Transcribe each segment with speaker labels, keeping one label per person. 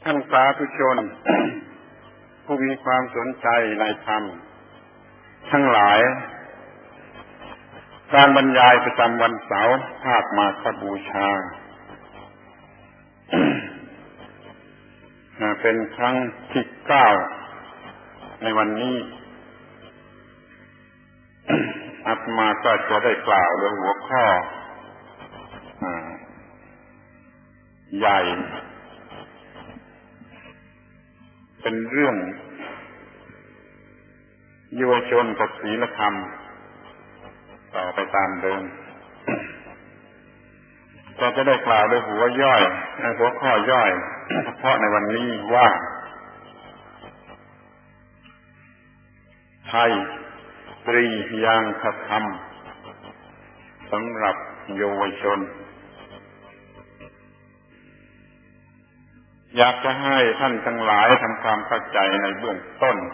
Speaker 1: ท่านสาธุชน ผู้มีความสนใจในธรรมทั้งหลายการบรรยายประจำวันเสาร์ภาคมาฆบูชา เป็นครั้งที่9ในวันนี้ อาตมาก็จะได้กล่าวเรื่องหัวข้อใหญ่เป็นเรื่องเยาวชนกับศีลธรรมต่อไปตามเดิมแต่จะได้กล่าวโดยหัวข้อย่อยเฉพาะในวันนี้ว่าไทยตรียางคธรรมสำหรับเยาวชนอยากจะให้ท่านทั้งหลายทำความเข้าใจในเบื้องต้น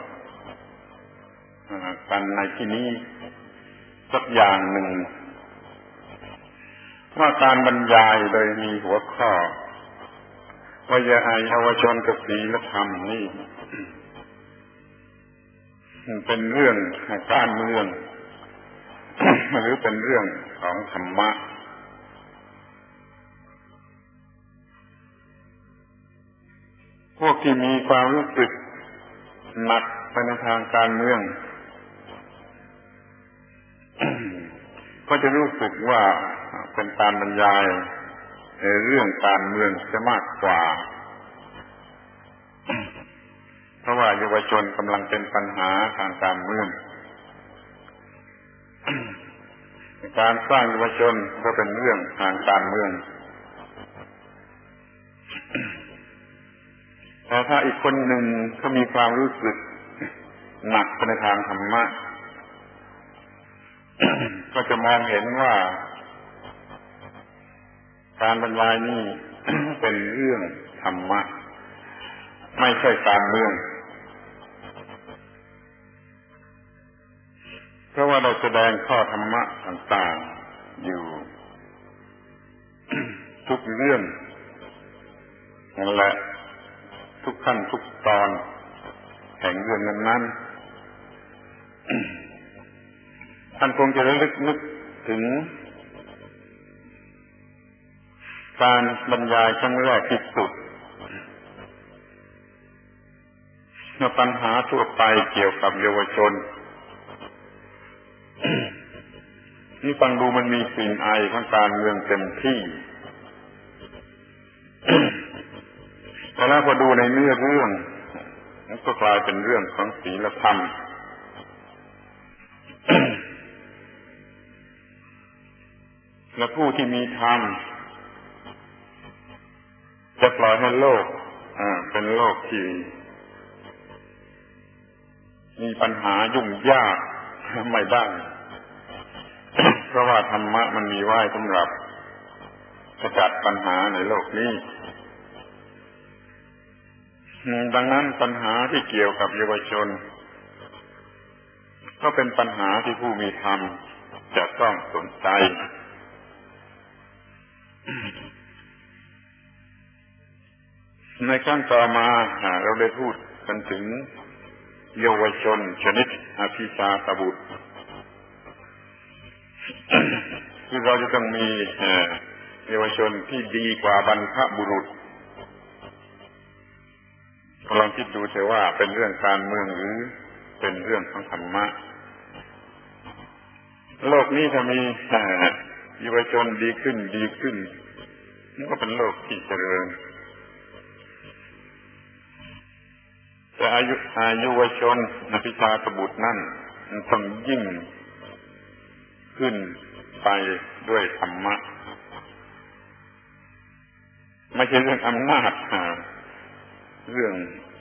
Speaker 1: กันในที่นี้สักอย่างหนึ่งว่าการบรรยายโดยมีหัวข้อว่าเยาวชนกับศีลธรรมนี่เป็นเรื่องการเมืองหรือเป็นเรื่องของธรรมะพวกที่มีความรู้สึกหนักไปในทางการเมืองก็จะรู้สึกว่าเป็นการบรรยายเรื่องการเมืองจะมากกว่าเพราะว่าเยาวชนกำลังเป็นปัญหาทางการเมืองการสร้างเยาวชนก็เป็นเรื่องทางการเมืองแต่ถ้าอีกคนหนึ่งเขามีความรู้สึกหนักไปในทางธรรมะ ก็จะมองเห็นว่าการบรรยายนี้เป็นเรื่องธรรมะไม่ใช่การเมืองเพราะว่าเราแสดงข้อธรรมะต่างๆอยู่ ทุกเรื่องนั่นแหละทุกขั้นทุกตอนแห่งเรื่องนั้นๆท่านคงจะระลึกนึกถึงการบรรยายครั้งแรกที่สุดปัญหาทั่วไปเกี่ยวกับเยาวชนนี่ฟังดูมันมีกลิ่นอายของการเมืองเต็มที่แต่แล้วพอดูในเนื้อเรื่องมันก็กลายเป็นเรื่องของศีลธรรม และผู้ที่มีธรรมจะปล่อยให้โลกเป็นโลกที่มีปัญหายุ่งยากไม่ได้ เพราะว่าธรรมะมันมีไว้สำหรับขจัดปัญหาในโลกนี้ดังนั้นปัญหาที่เกี่ยวกับเยาวชนก็เป็นปัญหาที่ผู้มีธรรมจะต้องสนใจในขั้นต่อมาเราได้พูดกันถึงเยาวชนชนิดอภิชาตบุตรคือเราจะต้องมีเยาวชนที่ดีกว่าบรรพบุรุษลองคิดดูเถอะว่าเป็นเรื่องการเมืองหรือเป็นเรื่องของธรรมะโลกนี้ถ้ามีเยาวชนดีขึ้นมันก็เป็นโลกที่เจริญแต่อายุเยาวชนอภิชาตบุตรนั่นมันต้องยิ่งขึ้นไปด้วยธรรมะไม่ใช่เรื่องอำนาจเรื่อง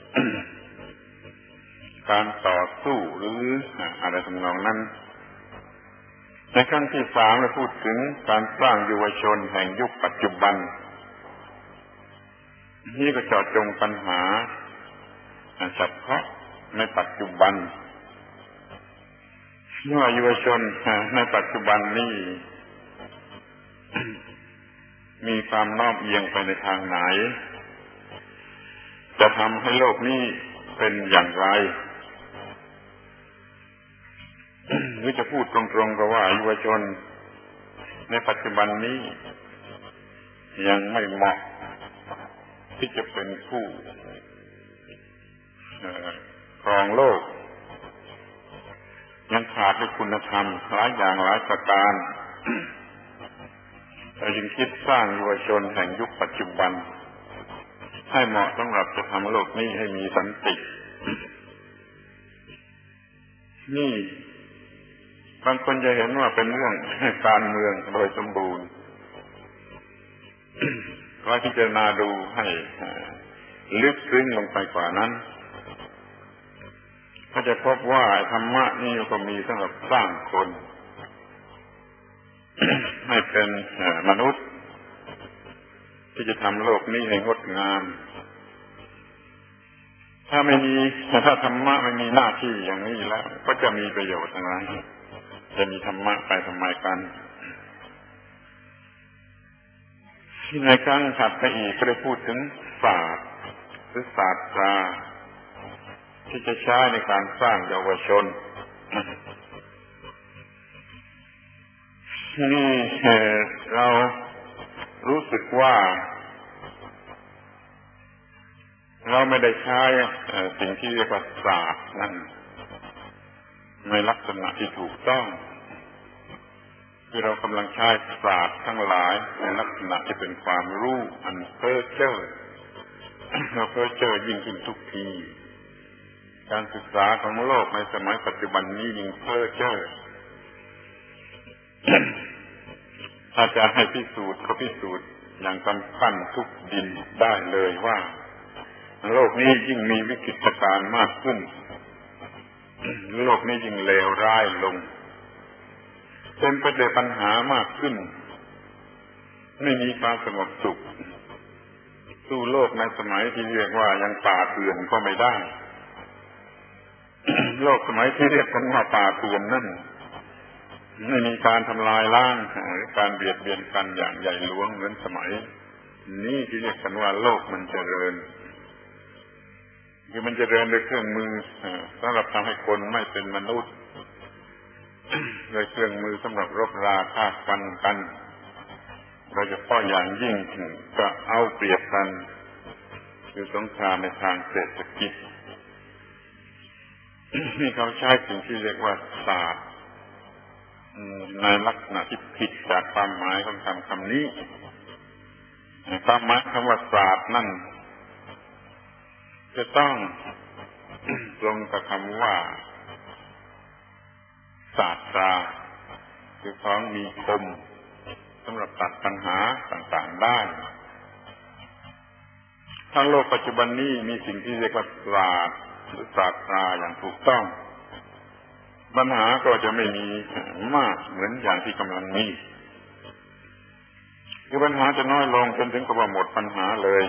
Speaker 1: การต่อสู้หรืออะไรทำนองนั้นในขั้นที่3เราพูดถึงการสร้างเยาวชนแห่งยุคปัจจุบันนี่ก็เจาะจงปัญหาเฉพาะในปัจจุบันว่าเยาวชนในปัจจุบันนี้ มีความโน้มเอียงไปในทางไหนจะทำให้โลกนี้เป็นอย่างไร หรือจะพูดตรงๆก็ว่าเยาวชนในปัจจุบันนี้ยังไม่เหมาะที่จะเป็นผู้ครองโลกยังขาดด้วยคุณธรรมหลายอย่างหลายประการแต่จึงคิดสร้างเยาวชนแห่งยุคปัจจุบันให้เหมาะสำหรับจะทำโลกนี้ให้มีสันตินี่บางคนจะเห็นว่าเป็นเรื่องการเมืองโดยสมบูรณ์ก็พิจารณาดูให้ลึกซึ้งลงไปกว่านั้นก็จะพบว่าธรรมะนี่ก็มีสำหรับสร้างคน ให้เป็นมนุษย์ที่จะทำโลกนี้ให้งดงามถ้าธรรมะไม่มีหน้าที่อย่างนี้แล้วก็จะมีประโยชน์อะไรจะมีธรรมะไปทำไมกันที่ในครั้งถัดไปอีกก็ได้พูดถึงศาสตร์หรือศาสตราที่จะใช้ในการสร้างเยาวชนนี่เรารู้สึกว่าเราไม่ได้ใช้สิ่งที่เรียกว่าศาสตร์นั่นในลักษณะที่ถูกต้องคือเรากำลังใช้ศาสตร์ทั้งหลายในลักษณะที่เป็นความรู้อันเพ้อเจ้อเราเพ้อเจ้อยิ่งขึ้นทุกทีการศึกษาของโลกในสมัยปัจจุบันนี้ยิ่งเพ้อเจ้อถ้าจะให้พิสูจน์ก็พิสูจน์อย่างกำปั้นทุบดินได้เลยว่าโลกนี้ยิ่งมีวิกฤตการณ์มากขึ้นโลกนี้ยิ่งเลวร้ายลงเป็นไปด้วยปัญหามากขึ้นไม่มีความสงบสุขสู้โลกในสมัยที่เรียกว่ายังป่าเถื่อนก็ไม่ได้ โลกสมัยที่เรียกกันว่าป่าเถื่อนนั่นไม่มีการทำลายล้างหรือการเบียดเบียนกันอย่างใหญ่หลวงเหมือนสมัยนี้ที่เรียกกันว่าโลกมันเจริญคือมันเจริญด้วยเครื่องมือสำหรับทำให้คนไม่เป็นมนุษย์โดยเครื่องมือสำหรับรบราฆ่าฟันกันโดยเฉพาะอย่างยิ่งก็เอาเปรียบกันคือสงครามในทางเศรษฐกิจนี่เขาใช้สิ่งที่เรียกว่าศาสตร์ในลักษณะที่ผิดจากความหมายของคำนี้ความหมายคำว่าศาสตร์นั่นจะต้องตรงกับคำว่าศาสตราคือของมีคมสำหรับตัดปัญหาต่างๆได้ทั้งโลกปัจจุบันนี้มีสิ่งที่เรียกว่าศาสตร์หรือศาสตราอย่างถูกต้องปัญหาก็จะไม่มีมากเหมือนอย่างที่กำลังมีคือปัญหาจะน้อยลงจนถึงกับว่าหมดปัญหาเลย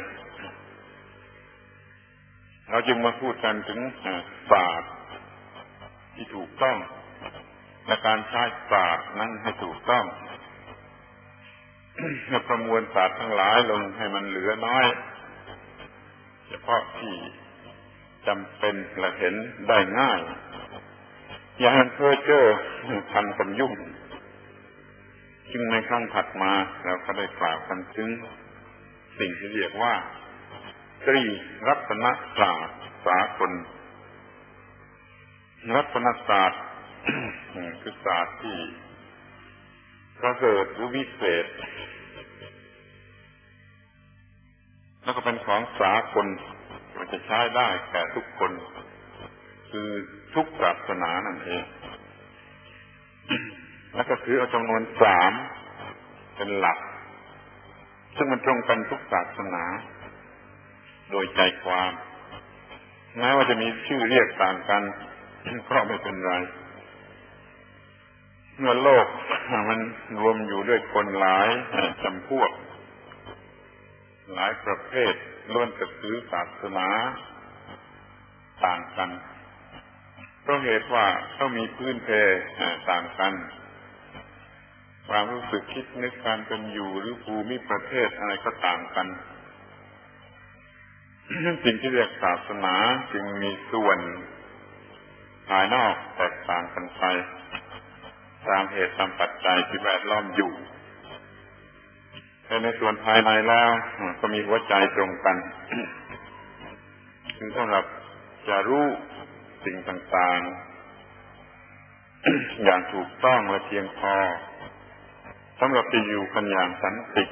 Speaker 1: เราจึงมาพูดกันถึงศาสตร์ที่ถูกต้องและการใช้ศาสตร์นั้นให้ถูกต้องประมวลศาสตร์ทั้งหลายลงให้มันเหลือน้อยเฉพาะที่จำเป็นและเห็นได้ง่ายอย่าให้เพ้อเจ้อทันกันยุ่งจึงในครั้งถัดมาเราก็ได้กล่าวกันถึงสิ่งที่เรียกว่าตรีรัตนศาสตร์สากลรัตนศาสตร์คือศาสตร์ที่ประเสริฐหรือวิเศษแล้วก็เป็นของสากลมันจะใช้ได้แก่ทุกคนคือทุกศาสนานั่นเองแล้วก็ถือเอาจำนวน3เป็นหลักซึ่งมันตรงกันทุกศาสนาโดยใจความแม้ว่าจะมีชื่อเรียกต่างกันก็ไม่เป็นไรเมื่อโลกมันรวมอยู่ด้วยคนหลายจำพวกหลายประเภทล้วนแต่ถือศาสนาต่างกันเพราะเหตุว่าเขามีพื้นเพต่างกันความรู้สึกคิดนึกการเป็นอยู่หรือภูมิประเทศอะไรก็ต่างกันสิ่งที่เรียกศาสนาจึงมีส่วนภายนอกแตกต่างกันไปตามเหตุตามปัจจัยที่แวดล้อมอยู่แต่ในส่วนภายในแล้วก็มีหัวใจตรงกันถึงสำหรับจะรู้สิ่งต่างๆอย่างถูกต้องและเพียงพอสำหรับที่อยู่กันอย่างสันติ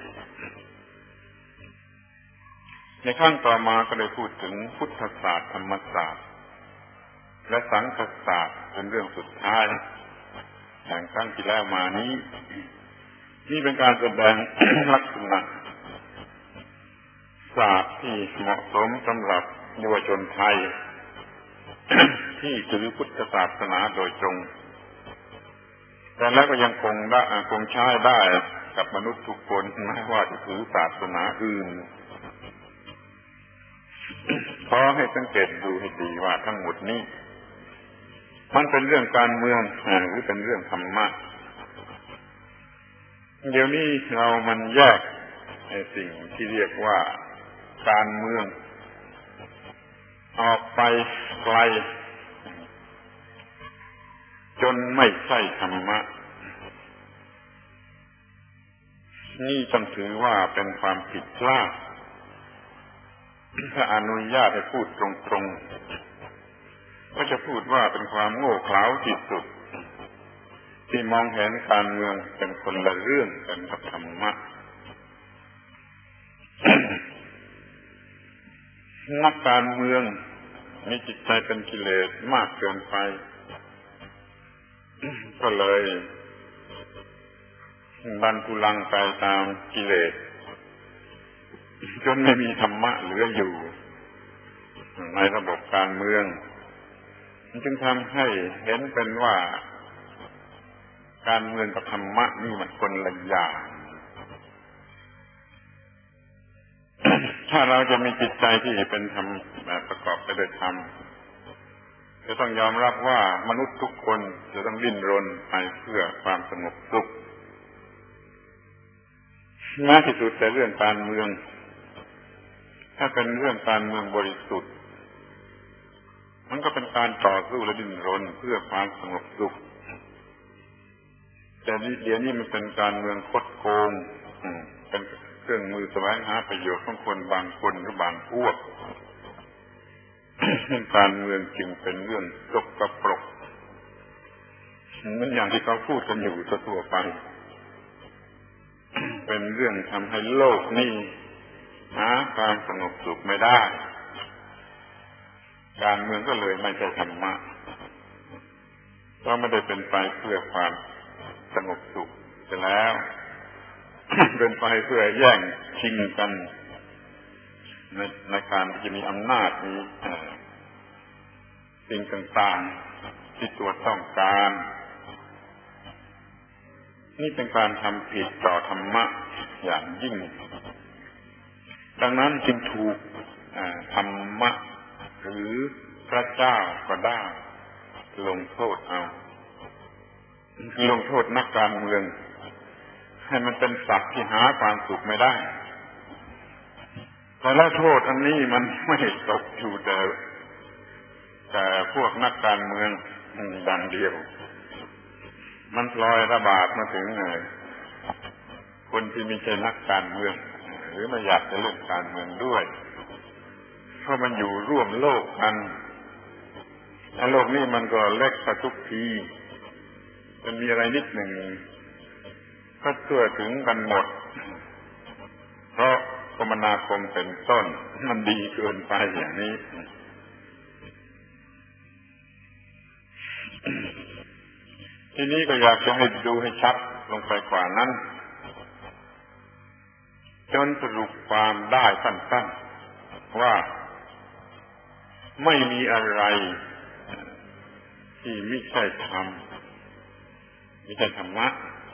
Speaker 1: ในขั้นต่อมาก็ได้พูดถึงพุทธศาสตร์ธรรมศาสตร์และสังคศาสตร์เป็นเรื่องสุดท้ายอย่างครั้งที่แล้วมานี้นี่เป็นการแสดง ลักษณะศาสตร์ที่เหมาะสมสำหรับเยาวชนไทย ที่ถือพุทธศาสนาโดยตรงแต่แล้วก็ยังคงใช้ได้กับมนุษย์ทุกคนไม่ว่าจะถือศาสนาอื่นขอให้สังเกตดูให้ดีว่าทั้งหมดนี้มันเป็นเรื่องการเมืองหรือเป็นเรื่องธรรมะเดี๋ยวนี้มันแยกสิ่งที่เรียกว่าการเมืองออกไปไกลจนไม่ใช่ธรรมะนี่ต้องถือว่าเป็นความผิดพลาดถ้าอนุญาตให้พูดตรงๆก็จะพูดว่าเป็นความโง่เขลาที่สุดที่มองเห็นการเมืองเป็นคนละเรื่องกันกับธรรมะ นักการเมืองมีจิตใจเป็นกิเลสมากเกินไปก็เลยดันทุลังไปตามกิเลสจนไม่มีธรรมะเหลืออยู่ในระบบการเมืองจึงทำให้เห็นเป็นว่าการเมืองกับธรรมะนี่มันคนละอย่าง ถ้าเราจะมีจิตใจที่เป็นธรรมประกอบไปด้วยธรรมจะต้องยอมรับว่ามนุษย์ทุกคนจะต้องดิ้นรนไปเพื่อความสงบสุขแม้ที่สุดแต่เรื่องการเมืองถ้าเป็นเรื่องการเมืองบริสุทธิ์มันก็เป็นการต่อสู้และดิ้นรนเพื่อความสงบสุขแต่เดี๋ยวนี้มันเป็นการเมืองคดโกงเป็นเครื่องมือแสวงหาประโยชน์ของคนบางคนหรือบางพวกการเมืองจึงเป็นเรื่องสกปรกมันอย่างที่เขาพูดกันอยู่ทั่วไปเป็นเรื่องทำให้โลกนี้หาความสงบสุขไม่ได้การเมืองก็เลยไม่ใช่ธรรมะก็ไม่ได้เป็นไปเพื่อความสงบสุขแต่แล้ว เป็นไปเพื่อแย่งชิงกันในการที่จะมีอำนาจมีสิ่งต่างๆที่ตัวต้องการนี่เป็นการทำผิดต่อธรรมะอย่างยิ่งดังนั้นจึงถูกธรรมะหรือพระเจ้าก็ได้ลงโทษเอาลงโทษนักการเมืองให้มันเป็นสัตว์ที่หาความสุขไม่ได้แต่ละโทษอันนี้มันไม่ตกอยู่แต่พวกนักการเมืองดังเดียวมันพลอยระบาดมาถึงคนที่ไม่ใช่นักการเมืองหรือไม่อยากจะเล่นการเมืองด้วยเพราะมันอยู่ร่วมโลกกันโลกนี้มันก็เล็กกว่าทุกทีมันมีอะไรนิดหนึ่งก็ทั่วถึงกันหมดเพราะคมนาคมเป็นต้นมันดีเกินไปอย่างนี้ทีนี้ก็อยากจะให้ดูให้ชัดลงไปกว่านั้นจนสรุปความได้สั้นๆว่าไม่มีอะไรที่ไม่ใช่ธรรมไม่ใช่ธรรมะ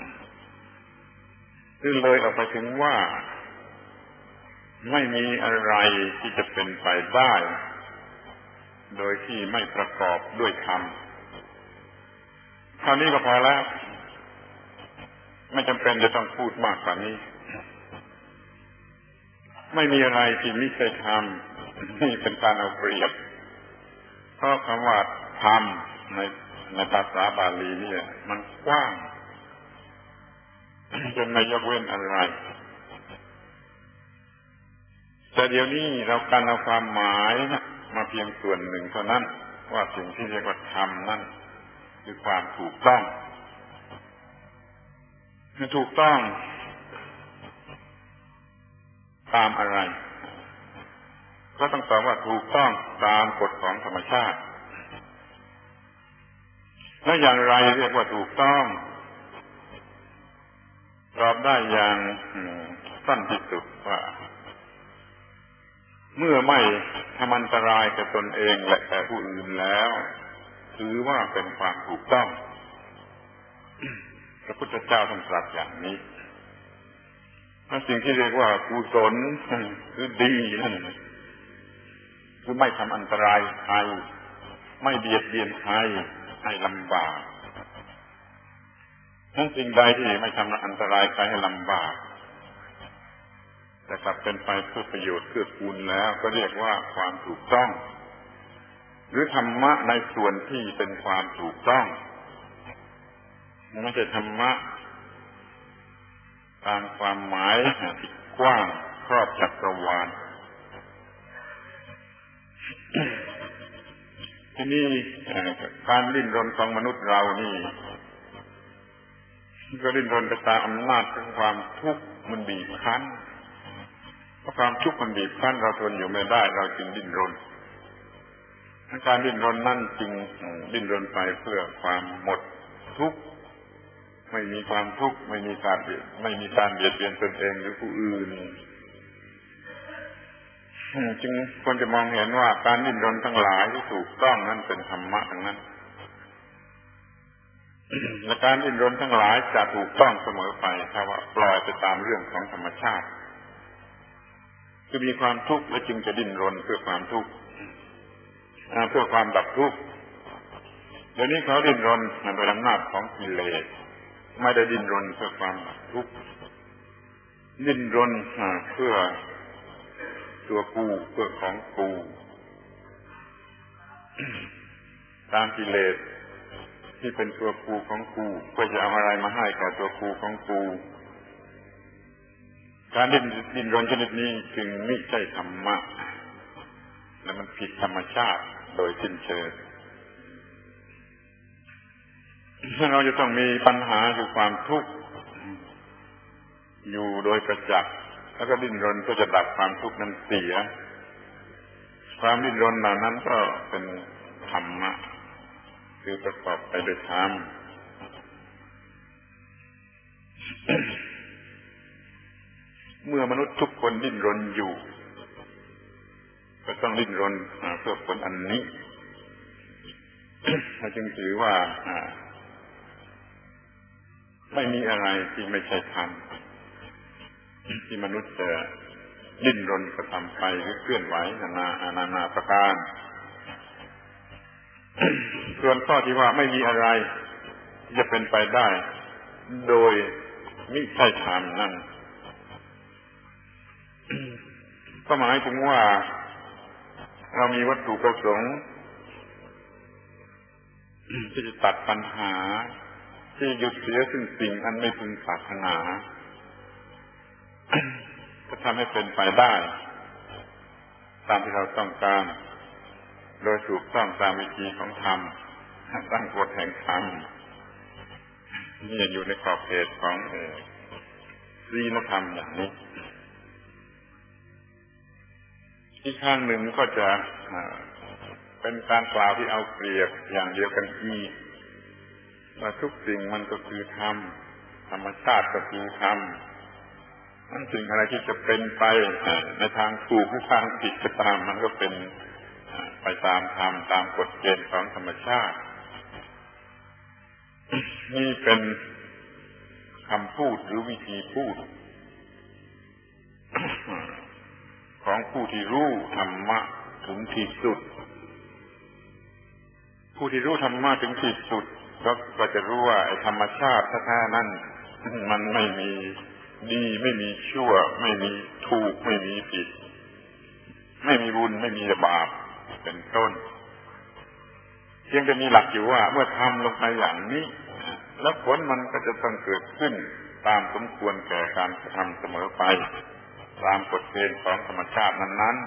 Speaker 1: คือเลยออกไปถึงว่าไม่มีอะไรที่จะเป็นไปได้โดยที่ไม่ประกอบด้วยธรรมเท่านี้ก็พอแล้วไม่จำเป็นจะต้องพูดมากกว่านี้ไม่มีอะไรที่ไม่ใช่ธรรมนี่เป็นการเอาเปรียบเพราะคำว่าธรรมในภาษาบาลีนี่มันกว้างจนไม่ยกเว้นอะไรแต่เดี๋ยวนี้เราการเอาความหมายมาเพียงส่วนหนึ่งเท่านั้นว่าสิ่งที่เรียกว่าธรรมนั่นคือความถูกต้องถูกต้องตามอะไรก็ต้องตอบว่าถูกต้องตามกฎของธรรมชาติแล้วอย่างไรเรียกว่าถูกต้องตอบได้อย่างสั้นที่สุดว่าเมื่อไม่ทำอันตรายแก่ตนเองและแก่ผู้อื่นแล้วถือว่าเป็นความถูกต้องพระพุทธเจ้าทรงตรัสอย่างนี้สิ่งที่เรียกว่ากุศลคือดีนั่นคือไม่ทำอันตรายใครไม่เบียดเบียนใครให้ลำบากทั้งสิ่งใดที่ไม่ทำอันตรายใครให้ลำบากแต่กลับเป็นไปเพื่อประโยชน์เพื่อกูลแล้วก็เรียกว่าความถูกต้องหรือธรรมะในส่วนที่เป็นความถูกต้องไม่ใช่ธรรมะตามความหมายที่กว้างครอบจักรวาลที่นี่การดิ้นรนของมนุษย์เรานี่ก็ดิ้นรนไปตามอำนาจของความทุกข์มันบีบคั้นเพราะความทุกข์มันบีบคั้นเราทนอยู่ไม่ได้เราจึงดิ้นรนการดิ้นรนนั่นจึงดิ้นรนไปเพื่อความหมดทุกข์ไม่มีความทุกข์ไม่มีการเบียดเบียนตนเองหรือผู้อื่นจึงควรจะมองเห็นว่าการดิ้นรนทั้งหลายที่ถูกต้องนั้นเป็นธรรมะทั้งนั้นและการดิ้นรนทั้งหลายจะถูกต้องเสมอไปถ้าว่าปล่อยไปตามเรื่องของธรรมชาติคือมีความทุกข์และจึงจะดิ้นรนเพื่อความทุกข์เพื่อความดับทุกข์เดี๋ยวนี้เขาดิ้นรนโดยอำนาจของกิเลสไม่ได้ดิ้นรนเพื่อความดับทุกข์ดิ้นรนเพื่อตัวกูเพื่อของกูตามกิเลสที่เป็นตัวกูของกูเพื่อจะเอาอะไรมาให้กับตัวกูของกูการดิ้นรนชนิดนี้จึงไม่ใช่ธรรมะและมันผิดธรรมชาติโดยสิ้นเชิงเราจะต้องมีปัญหาคือความทุกข์อยู่โดยประจักษ์แล้วก็ดิ้นรนก็จะดับความทุกข์นั้นเสียความดิ้นรนเหล่านั้นก็เป็นธรรมะคือประกอบไปด้วยธรรมเมื่อมนุษย์ทุกคนดิ้นรนอยู่ก็ต้องดิ้นรนเพื่อผลอันนี้จึงถือว่าไม่มีอะไรที่ไม่ใช่ธรรมที่มนุษย์จะดิ้นรนกระทำไปหรือเคลื่อนไหวนานาประการส่วนข้อที่ว่าไม่มีอะไรจะเป็นไปได้โดยมิใช่ธรรมนั่นก็หมายถึงว่าเรามีวัตถุประสงค์ที่จะตัดปัญหาที่หยุดเสียซึ่งสิ่งอันไม่พึงปรารถนาก็ทำให้เป็นไปได้ตามที่เราต้องการโดยถูกต้องตามวิธีของธรรมตั้งกฎแห่งธรรมนี่อยู่ในขอบเขตของศีลธรรมอย่างนี้อีกข้างหนึ่งก็จะเป็นการกล่าวที่เอาเปรียบอย่างเดียวกันอีกว่าทุกสิ่งมันก็คือธรรมธรรมชาติก็คือธรรมมันสิ่งอะไรที่จะเป็นไปในทางถูกหรือทางผิดก็ตามมันก็เป็นไปตามธรรมตามกฎเกณฑ์ของธรรมชาตินี่เป็นคำพูดหรือวิธีพูดของผู้ที่รู้ธรรมะถึงที่สุดผู้ที่รู้ธรรมะถึงที่สุดก็จะรู้ว่าไอ้ธรรมชาติแท้ๆนั้นมันไม่มีดีไม่มีชั่วไม่มีถูกไม่มีผิดไม่ไม่มีบุญไม่มีบาปเป็นต้นเพียงแต่มีหลักอยู่ว่าเมื่อทำลงไปอย่างนี้แล้วผลมันก็จะต้องเกิดขึ้นตามสมควรแก่การกระทำเสมอไปตามกฎเกณฑ์ของธรรมชาตินั้น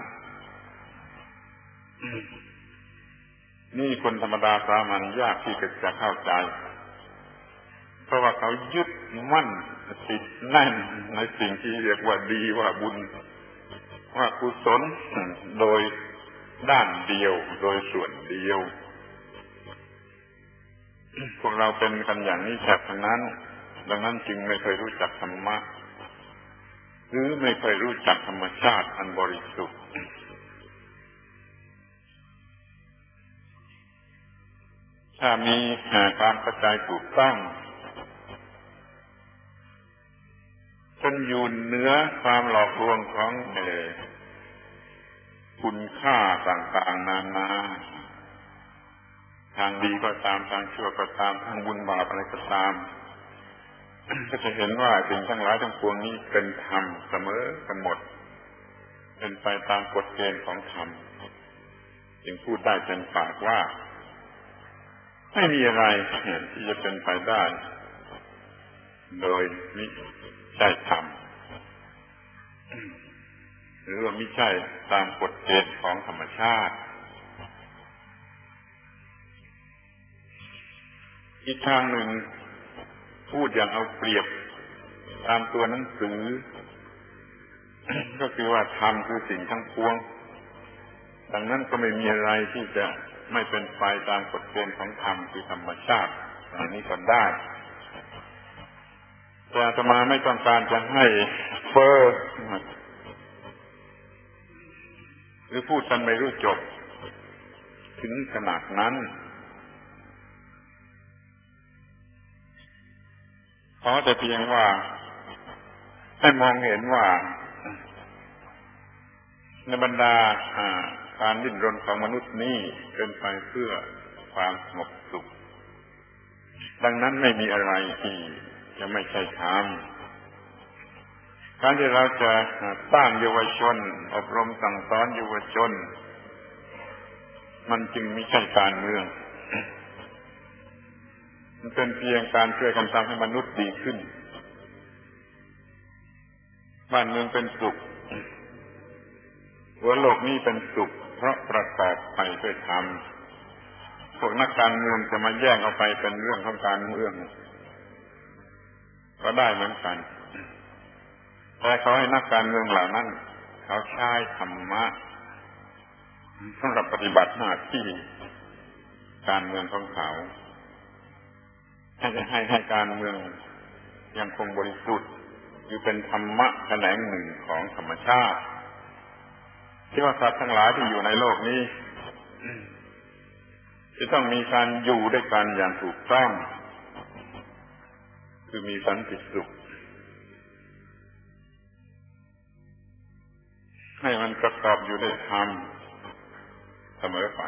Speaker 1: ๆนี่คนธรรมดาสามัญยากที่จะเข้าใจเพราะว่าเขายึดมั่นติดแน่นในสิ่งที่เรียกว่าดีว่าบุญว่ากุศลโดยด้านเดียวโดยส่วนเดียวพวกเราเป็นกันอย่างนี้แทบทั้งนั้นดังนั้นจึงไม่เคยรู้จักธรรมะหรือไม่เคยรู้จักธรรมชาติอันบริสุทธิ์ถ้ามีความเข้าใจถูกต้องจนอยู่เหนือความหลอกลวงของคุณค่าต่างๆนานาทางดีก็ตามทางชั่วก็ตามทางบุญบาปอะไรก็ตามก็จะเห็นว่าสิ่งทั้งหลายทั้งปวงนี้เป็นธรรมเสมอกันหมดเป็นไปตามกฎเกณฑ์ของธรรมจึงพูดได้เต็มปากว่าไม่มีอะไรที่จะเป็นไปได้โดยมิใช่ธรรมหรือว่ามิใช่ตามกฎเกณฑ์ของธรรมชาติอีกทางหนึ่งพูดอย่างเอาเปรียบตามตัวหนังสือก็คือว่าธรรมคือสิ่งทั้งปวงดังนั้นก็ไม่มีอะไรที่จะไม่เป็นไปตามกฎเกณฑ์ของธรรมคือธรรมชาติอันนี้ก็ได้แต่อาตมาไม่ต้องการจะให้เฟ้อหรือพูดกันไม่รู้จบถึงขนาดนั้นขอแต่เพียงว่าให้มองเห็นว่าในบรรดาการดิ้นรนของมนุษย์นี้เป็นไปเพื่อความสงบสุขดังนั้นไม่มีอะไรที่จะไม่ใช่ธรรมการที่เราจะสร้างเยาวชนอบรมสั่งสอนเยาวชนมันจึงไม่ใช่การเมืองมันเป็นเพียงการช่วยกันทำให้มนุษย์ดีขึ้นบ้านเมืองเป็นสุขหัวโลกนี้เป็นสุขเพราะประกอบไปด้วยธรรมพวกนักการเมืองจะมาแย่งเอาไปเป็นเรื่องของการเมืองก็ได้เหมือนกันแต่เขาให้นักการเมืองเหล่านั้นเขาใช้ธรรมะสำหรับปฏิบัติหน้าที่การเมืองของเขาให้การเมืองยังคงบริสุทธิ์อยู่เป็นธรรมะแขนงหนึ่งของธรรมชาติที่ว่าสัตว์ทั้งหลายที่อยู่ในโลกนี้จะต้องมีการอยู่ด้วยกันอย่างถูกต้องคือมีสันติสุขให้มันประกอบอยู่ด้วยธรรมเสมอไป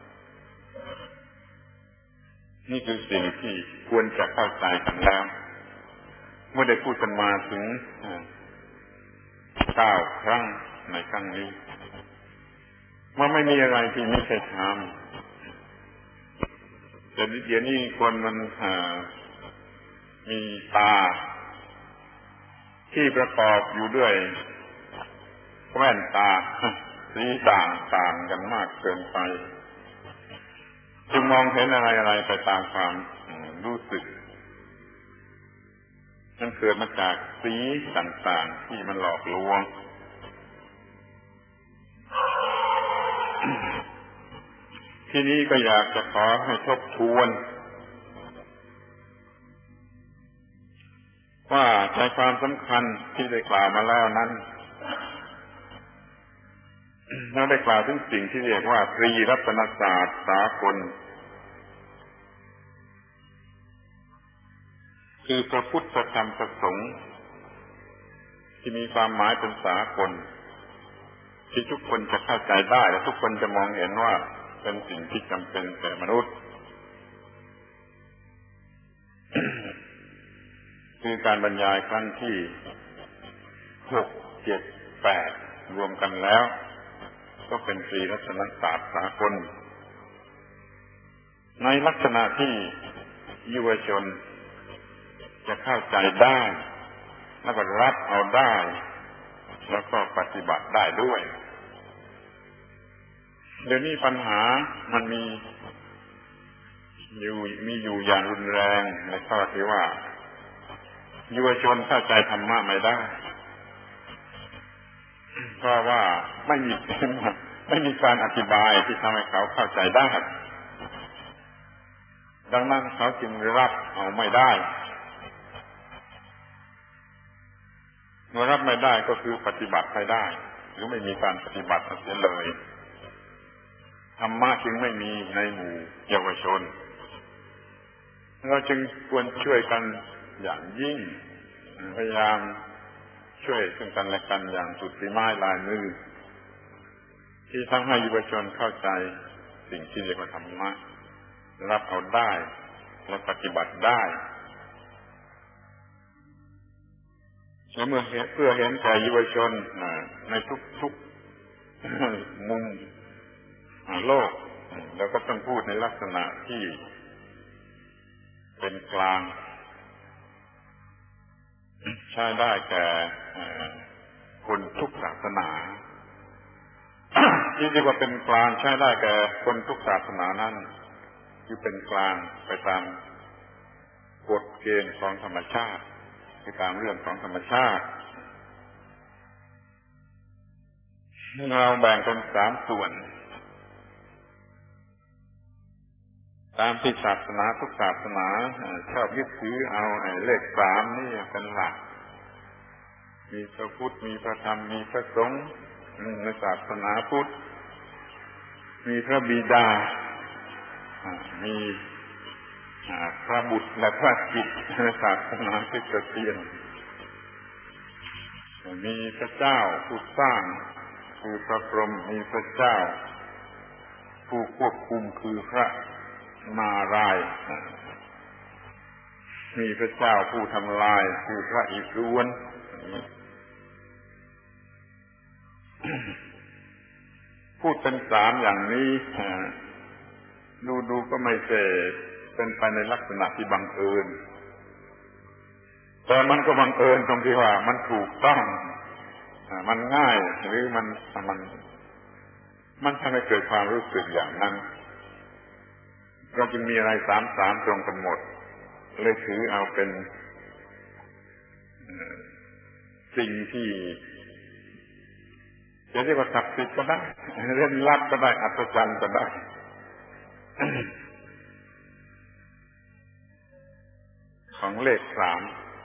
Speaker 1: นี่คือสิ่งที่ควรจะเข้าใจกันแล้วเมื่อได้พูดกันมาถึง9 ครั้งในครั้งนี้ว่าไม่มีอะไรที่ไม่ใช่ธรรมแต่เดี๋ยวนี้คนมันมีตาที่ประกอบอยู่ด้วยแว่นตาสีต่างกันมากเกินไปจึงมองเห็นอะไรไปตามความรู้สึกนั่นเกิดมาจากสีต่างๆที่มันหลอกลวงทีนี้ก็อยากจะขอให้ทบทวนว่าใจความสำคัญที่ได้กล่าวมาแล้วนั้นเราได้กล่าวถึงสิ่งที่เรียกว่าตรีรัตนศาสตร์สากลคือพระพุทธธรรมประสงค์ที่มีความหมายเป็นสากลที่ทุกคนจะเข้าใจได้และทุกคนจะมองเห็นว่าเป็นสิ่งที่จำเป็นแก่มนุษย์ คือการบรรยายครั้งที่6 7 8รวมกันแล้วก็เป็นตรีรัตนศาสตร์สากลในลักษณะที่ยุวชนจะเข้าใจได้แล้วก็รับเอาได้แล้วก็ปฏิบัติได้ด้วยเดี๋ยวนี้ปัญหามันมีอยู่อย่างรุนแรงในข้อที่ว่ายุวชนเข้าใจธรรมะไม่ได้เพราะว่าไม่มีการอธิบายที่ทำให้เขาเข้าใจได้ดังนั้นเขาจึงรับเอาไม่ได้เมื่อรับไม่ได้ก็คือปฏิบัติไม่ได้หรือไม่มีการปฏิบัติเสียเลยธรรมะจึงไม่มีในหมู่เยาวชนเราจึงควรช่วยกันอย่างยิ่งพยายามช่วยซึ่งกันและกันอย่างสุดฝีไม้ลายมือที่ทำให้เยาวชนเข้าใจสิ่งที่เรียกว่าธรรมะรับเอาได้และปฏิบัติได้และเพื่อเห็นแก่เยาวชนในทุกมุมโลกเราก็ต้องพูดในลักษณะที่เป็นกลางใช้ได้แก่คนทุกศาสนาที่เรียกว่าเป็นกลางใช้ได้แก่คนทุกศาสนานั้นคือเป็นกลางไปตามกฎเกณฑ์ของธรรมชาติไปตามเรื่องของธรรมชาติเราแบ่งเป็น3ส่วนตามที่ศาสนาทุกศาสนาชอบยึดถือเอาเลข3นี่เป็นหลักมีพระพุทธมีพระธรรมมีพระสงฆ์ในศาสนาพุทธมีพระบิดามีพระบุตรและพระจิตในศาสนาคริสเตียนมีพระเจ้าผู้สร้างคือพระพรหมมีพระเจ้าผู้ควบคุมคือพระนารายณ์มีพระเจ้าผู้ทำลายคือพระอิศวรพูดเป็น3อย่างนี้ดูก็ไม่ใช่เป็นไปในลักษณะที่บังเอิญแต่มันก็บังเอิญตรงที่ว่ามันถูกต้องมันง่ายหรือมันทำให้เกิดความรู้สึกอย่างนั้นเราจึงมีอะไร3ตรงกันหมดเลยถือเอาเป็นสิ่งที่จะเรียกว่าศักดิ์สิทธิ์ก็ได้เล่นลับก็ได้อัศจรรย์ก็ได้ของเลข3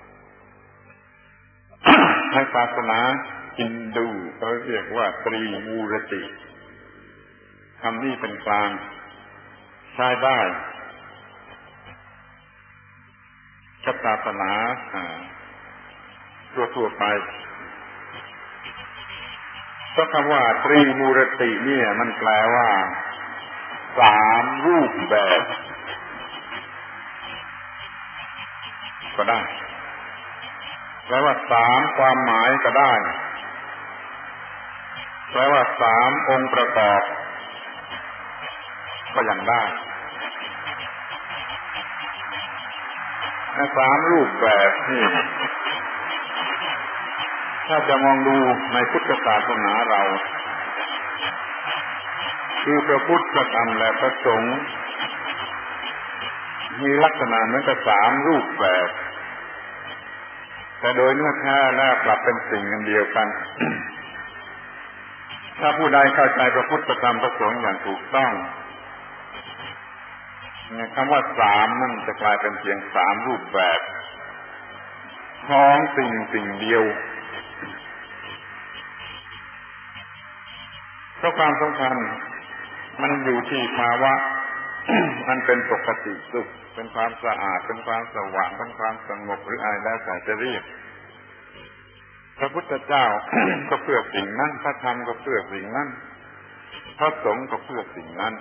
Speaker 1: ในศาสนาฮินดูเขาเรียกว่าตรีมูรติคำนี้เป็นกลางใช้ได้กับศาสนาทั่วไปเพราะคำว่าตรีมูรติเนี่ยมันแปลว่า3รูปแบบก็ได้แปลว่า3ความหมายก็ได้แปลว่า3องค์ประกอบก็ยังได้3รูปแบบนี่ถ้าจะมองดูในพุทธศาสนาเราคือพระพุทธพระธรรมและพระสงฆ์มีลักษณะเหมือนกับ3รูปแบบแต่โดยเนื้อแท้แล้วกลับเป็นสิ่งอันเดียวกัน ถ้าผู้ใดเข้าใจพระพุทธพระธรรมพระสงฆ์อย่างถูกต้องคำว่า3นั่นจะกลายเป็นเพียง3รูปแบบของสิ่งเดียวเพราะความสำคัญมันอยู่ที่ภาวะ มันเป็นปกติสุขเป็นความสะอาดเป็นความสว่างเป็นความสงบหรืออะไรแล้วแต่จะเรียกพระพุทธเจ้า ก็เพื่อสิ่งนั้นพระธรรมก็เพื่อสิ่งนั้นพระสงฆ์ก็เพื่อสิ่งนั้น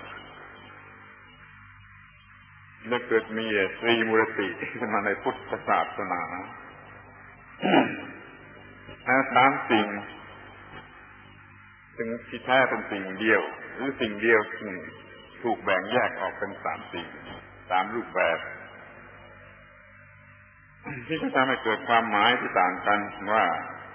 Speaker 1: และเกิดมีตรีมูรติขึ้นมาในพุทธศาสนา3สิ่งซึ่งที่แท้เป็นสิ่งเดียวหรือสิ่งเดียวซึ่งถูกแบ่งแยกออกเป็น3 สิ่ง 3 รูปแบบที่จะทำให้เกิดความหมายที่ต่างกันว่า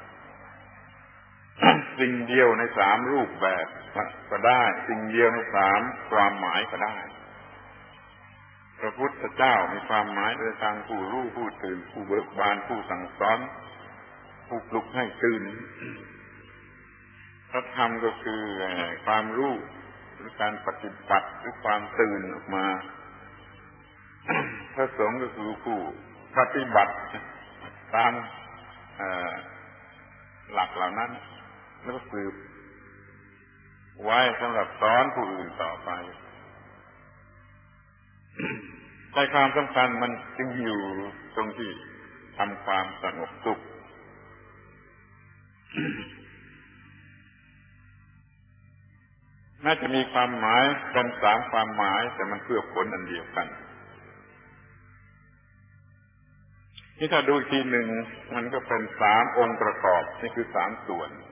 Speaker 1: สิ่งเดียวใน3 รูปแบบก็ได้สิ่งเดียวใน3 ความหมายก็ได้พระพุทธเจ้ามีความหมายโดยทางผู้รู้ผู้ตื่นผู้เบิกบานผู้สั่งสอนผู้ปลุกให้ตื่นพระธรรมก็คือความรู้หรือการปฏิบัติหรือความตื่นออกมาพระสงฆ์ก็คือผู้ปฏิบัติตามหลักเหล่านั้นแล้วก็สืบไว้สำหรับสอนผู้อื่นต่อไปใจความสำคัญมันจึงอยู่ตรงที่ทำความสงบสุขน่าจะมีความหมายเป็น3 ความหมายแต่มันเพื่อผลอันเดียวกันนี่ถ้าดูอีกทีหนึ่งมันก็เป็น3 องค์ประกอบนี่คือ3 ส่วน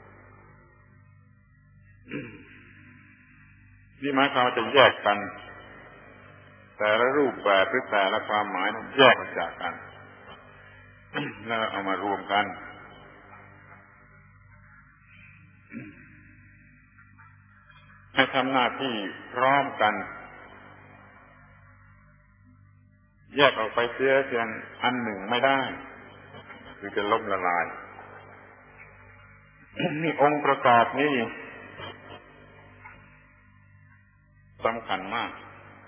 Speaker 1: นี่หมายความว่าจะแยกกันแต่ละรูปแบบหรือแต่ละความหมายนั้นแยกออกจากกันแล้วเอามารวมกันให้ทำหน้าที่พร้อมกันแยกออกไปเสียเพียงอันหนึ่งไม่ได้คือจะล้มละลายนี่องค์ประกอบนี้สำคัญมาก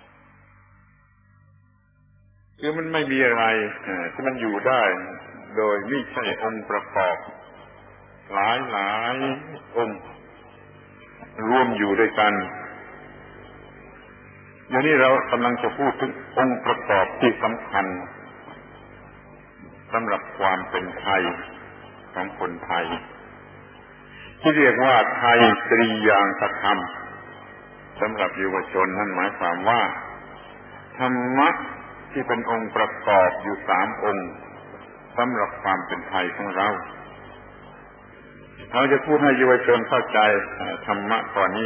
Speaker 1: คือมันไม่มีอะไรที่มันอยู่ได้โดยไม่ใช่องค์ประกอบหลายองค์รวมอยู่ด้วยกันอย่างนี้เรากำลังจะพูดถึงองค์ประกอบที่สำคัญสำหรับความเป็นไทยของคนไทยที่เรียกว่าไทยตรียางคธรรมสำหรับเยาวชนนั่นหมายความว่าธรรมะที่เป็นองค์ประกอบอยู่3 องค์สำหรับความเป็นไทยของเราจะพูดให้เยาวชนเข้าใจธรรมะข้อนี้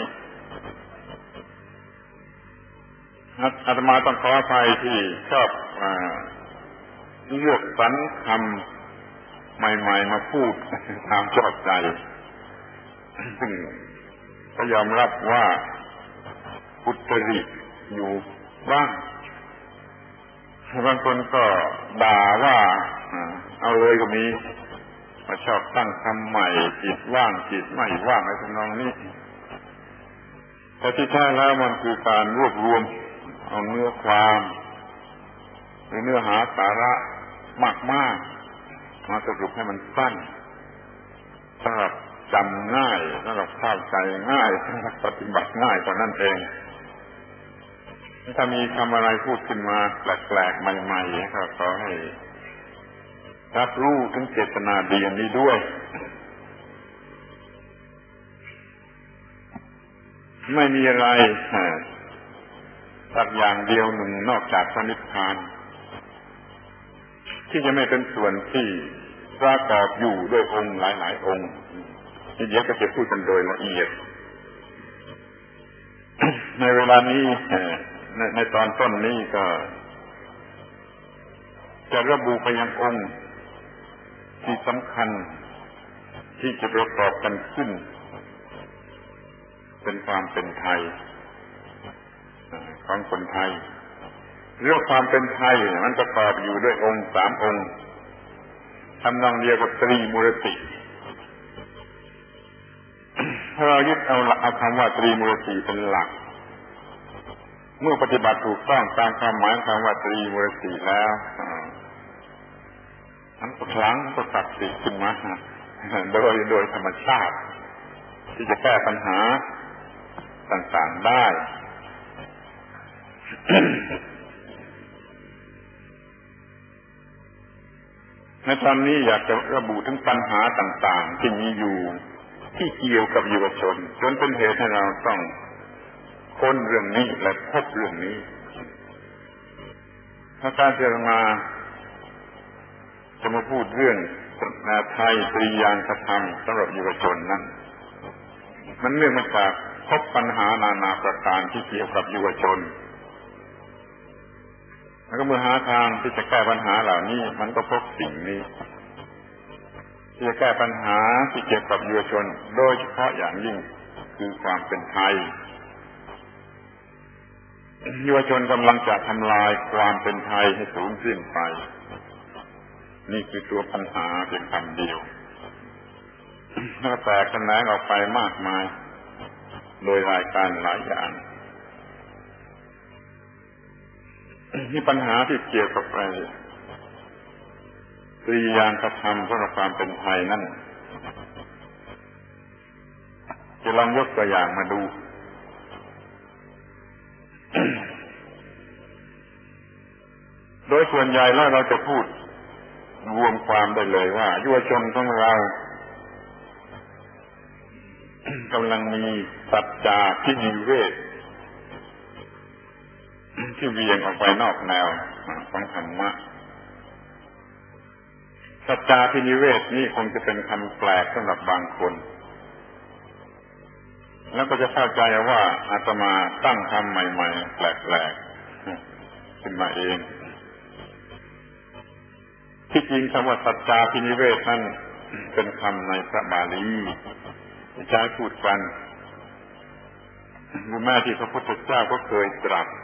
Speaker 1: อาตมาต้องขออภัยที่ชอบเลือกสรรคำใหม่ๆมาพูดตามชอบใจซึ่งก็ยอมรับว่าอุตริอยู่บ้างบางคนก็ด่าว่าเอาเลยก็มีมาชอบตั้งคำใหม่จิตว่างจิตไม่ว่างอะไรทำนองนี้แต่ที่แท้แล้วมันคือการรวบรวมเอาเนื้อความหรือเนื้อหาสาระมากๆมาสรุปให้มันสั้นสำหรับจำง่ายสำหรับเข้าใจง่ายสำหรับปฏิบัติง่ายกว่านั้นเองถ้ามีคำอะไรพูดขึ้นมาแปลกๆใหม่ๆก็ขอให้รับรู้ถึงเจตนาดีอันนี้ด้วยไม่มีอะไรสักอย่างเดียวหนึ่งนอกจากพระนิพพานที่จะไม่เป็นส่วนที่ประกอบอยู่ด้วยองค์หลายๆองค์ที่เดี๋ยวก็จะพูดกันโดยละเอียดในเวลานี้ในตอนต้นนี้ก็จะระบุไปยังองค์ที่สำคัญที่จะประกอบกันขึ้นเป็นความเป็นไทยของคนไทยเรื่องความเป็นไทยมันประกอบอยู่ด้วยองค์3 องค์ทำนองเดียวกับตรีมูรติถ้าเรายึดเอาคำว่าตรีมูรติเป็นหลักเมื่อปฏิบัติถูกต้องตามความหมายของคำว่าตรีมูรติแล้วทั้งพลังก็ศักดิ์สิทธิ์ขึ้นมาโดยธรรมชาติที่จะแก้ปัญหาต่างๆได้ ในตอนนี้อยากจะระบุถึงปัญหาต่างๆที่มีอยู่ที่เกี่ยวกับเยาวชนจนเป็นเหตุให้เราต้องค้นเรื่องนี้และพบเรื่องนี้ถ้าการเจรมาจะมาพูดเรื่องไทยตรียางคธรรมสำหรับเยาวชนนั้นมันเนื่องมาจากพบปัญหานานาประการที่เกี่ยวกับเยาวชนแล้วก็เมื่อหาทางที่จะแก้ปัญหาเหล่านี้มันก็พบสิ่งนี้ที่จะแก้ปัญหาที่เกี่ยวกับเยาวชนโดยเฉพาะอย่างยิ่งคือความเป็นไทยเยาวชนกำลังจะทำลายความเป็นไทยให้สูญสิ้นไปนี่คือตัวปัญหาเพียงคำเดียวแล้วแตกแขนงออกไปมากมายโดยรายการหลายอย่างนี่ปัญหาที่เกี่ยวกับกริยากระทำสำหรับความเป็นไทยนั่นจะลองยกตัวอย่างมาดู โดยส่วนใหญ่แล้วเราจะพูดรวมความได้เลยว่าเยาวชนของเรากำลังมีสัจจะที่มีเวทที่เวียงออกไปนอกแนวของธรรมะสัจจะที่มีเวทนี้คงจะเป็นคำแปลกสำหรับบางคนแล้วก็จะเข้าใจว่าอาตมาตั้งคำใหม่ๆแปลกๆขึ้นมาเองที่จริงคำว่าสัจจาพินิเวศนั้นเป็นคำในพระบาลีที่ใช้พูดกันรู้แม่ที่พระพุทธเจ้าก็เคยตรัส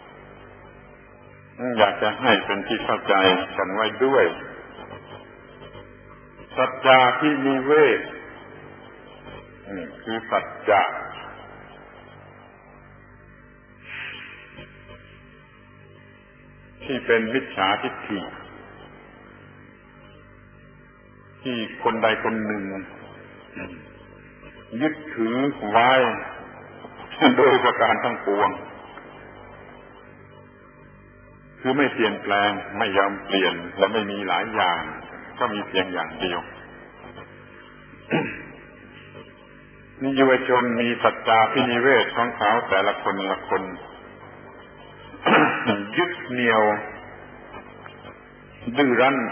Speaker 1: อยากจะให้เป็นที่เข้าใจกันไว้ด้วยสัจจาพินิเวศคือสัจจะที่เป็นมิจฉาทิฏฐิที่คนใดคนหนึ่งยึดถือไว้โดยประการทั้งปวงคือไม่เปลี่ยนแปลงไม่ยอมเปลี่ยนและไม่มีหลายอย่างก็มีเพียงอย่างเดียวนี่เยาวชนมีสัจจาพินิเวศของเขาแต่ละคนละคน ยึดเหนี่ยวดื้อรั้น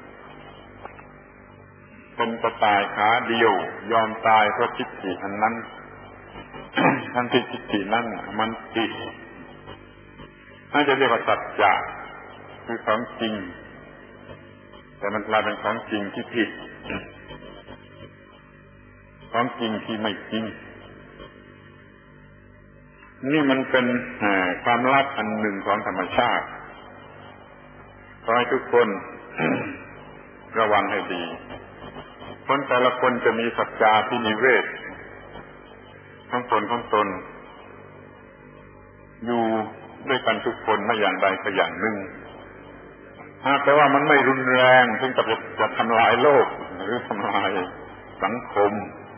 Speaker 1: เป็นกระต่ายขาเดียวยอมตายเพราะทิฏฐิอันนั้น ทั้งที่ทิฏฐินั้นมันผิดน่าจะเรียกว่าสัจจะคือของจริงแต่มันกลายเป็นของจริงที่ผิดของจริงที่ไม่จริงนี่มันเป็นความลับอันหนึ่งของธรรมชาติขอให้ทุกคน ระวังให้ดีคนแต่ละคนจะมีสัจจะที่นิเวศของตนอยู่ด้วยกันทุกคนไม่อย่างใดก็อย่างหนึ่งแต่ว่ามันไม่รุนแรงถึงกับจะทำลายโลกหรือทำลายสังคม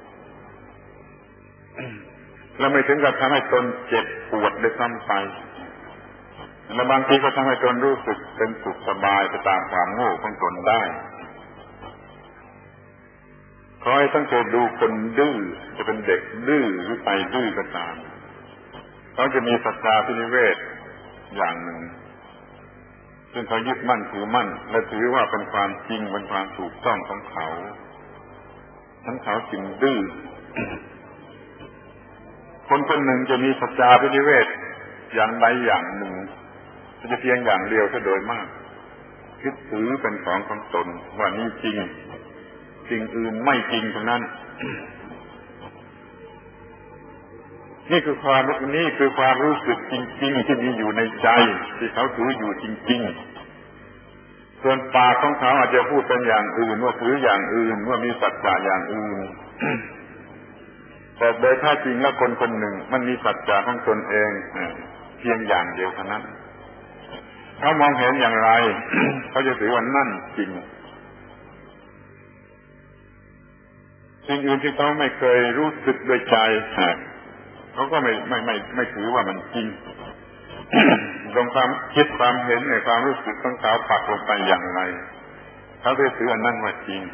Speaker 1: และไม่ถึงกับทำให้ตนเจ็บปวดด้วยซ้ำไปและบางทีก็ทำให้ตนรู้สึกเป็นสุขสบายไปตามความโง่ของตนได้ขอให้สังเกตดูคนดื้อจะเป็นเด็กดื้อหรือไปดื้อก็ตามเขาจะมีสัจจะพินิเวศอย่างหนึ่งซึ่งเขายึดมั่นถือมั่นและถือว่าเป็นความจริงเป็นความถูกต้องของเขาทั้งเขาจึงดื้อ คนคนหนึ่งจะมีสัจจะพินิเวศอย่างใดอย่างหนึ่งจะเพียงอย่างเดียวซะโดยมากคิดถือเป็นของตนว่านี่จริงสิ่งอื่นไม่จริงทั้งนั้น นี่คือความรู้สึกจริงๆที่มีอยู่ในใจที่เขาถืออยู่จริงๆส่วนปากของเขาอาจจะพูดเป็นอย่างอื่นว่าถืออย่างอื่นว่ามีสัจจะอย่างอื่น แต่โดยแท้จริงแล้วคนคนหนึ่งมันมีสัจจะของตนเองเพียงอย่างเดียวเท่านั้นเขามองเห็นอย่างไร เขาจะถือว่านั่นจริงสิ่งอื่นที่เขาไม่เคยรู้สึกด้วยใจเขาก็ไม่ถือว่ามันจริง ตรงความคิดความเห็นในความรู้สึกของเขาปักลงไปอย่างไรเขาจะถืออันนั้นว่าจริง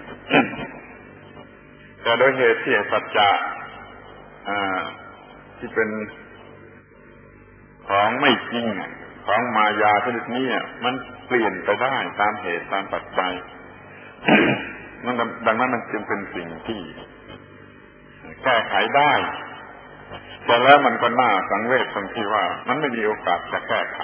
Speaker 1: แต่โดยเหตุที่สัจจะที่เป็นของไม่จริงของมายาชนิดนี้มันเปลี่ยนไปได้ตามเหตุตามปัจจัย ดังนั้นมันจึงเป็นสิ่งที่แก้ไขได้แต่แล้วมันก็น่าสังเวชตรงที่ว่ามันไม่มีโอกาสจะแก้ไข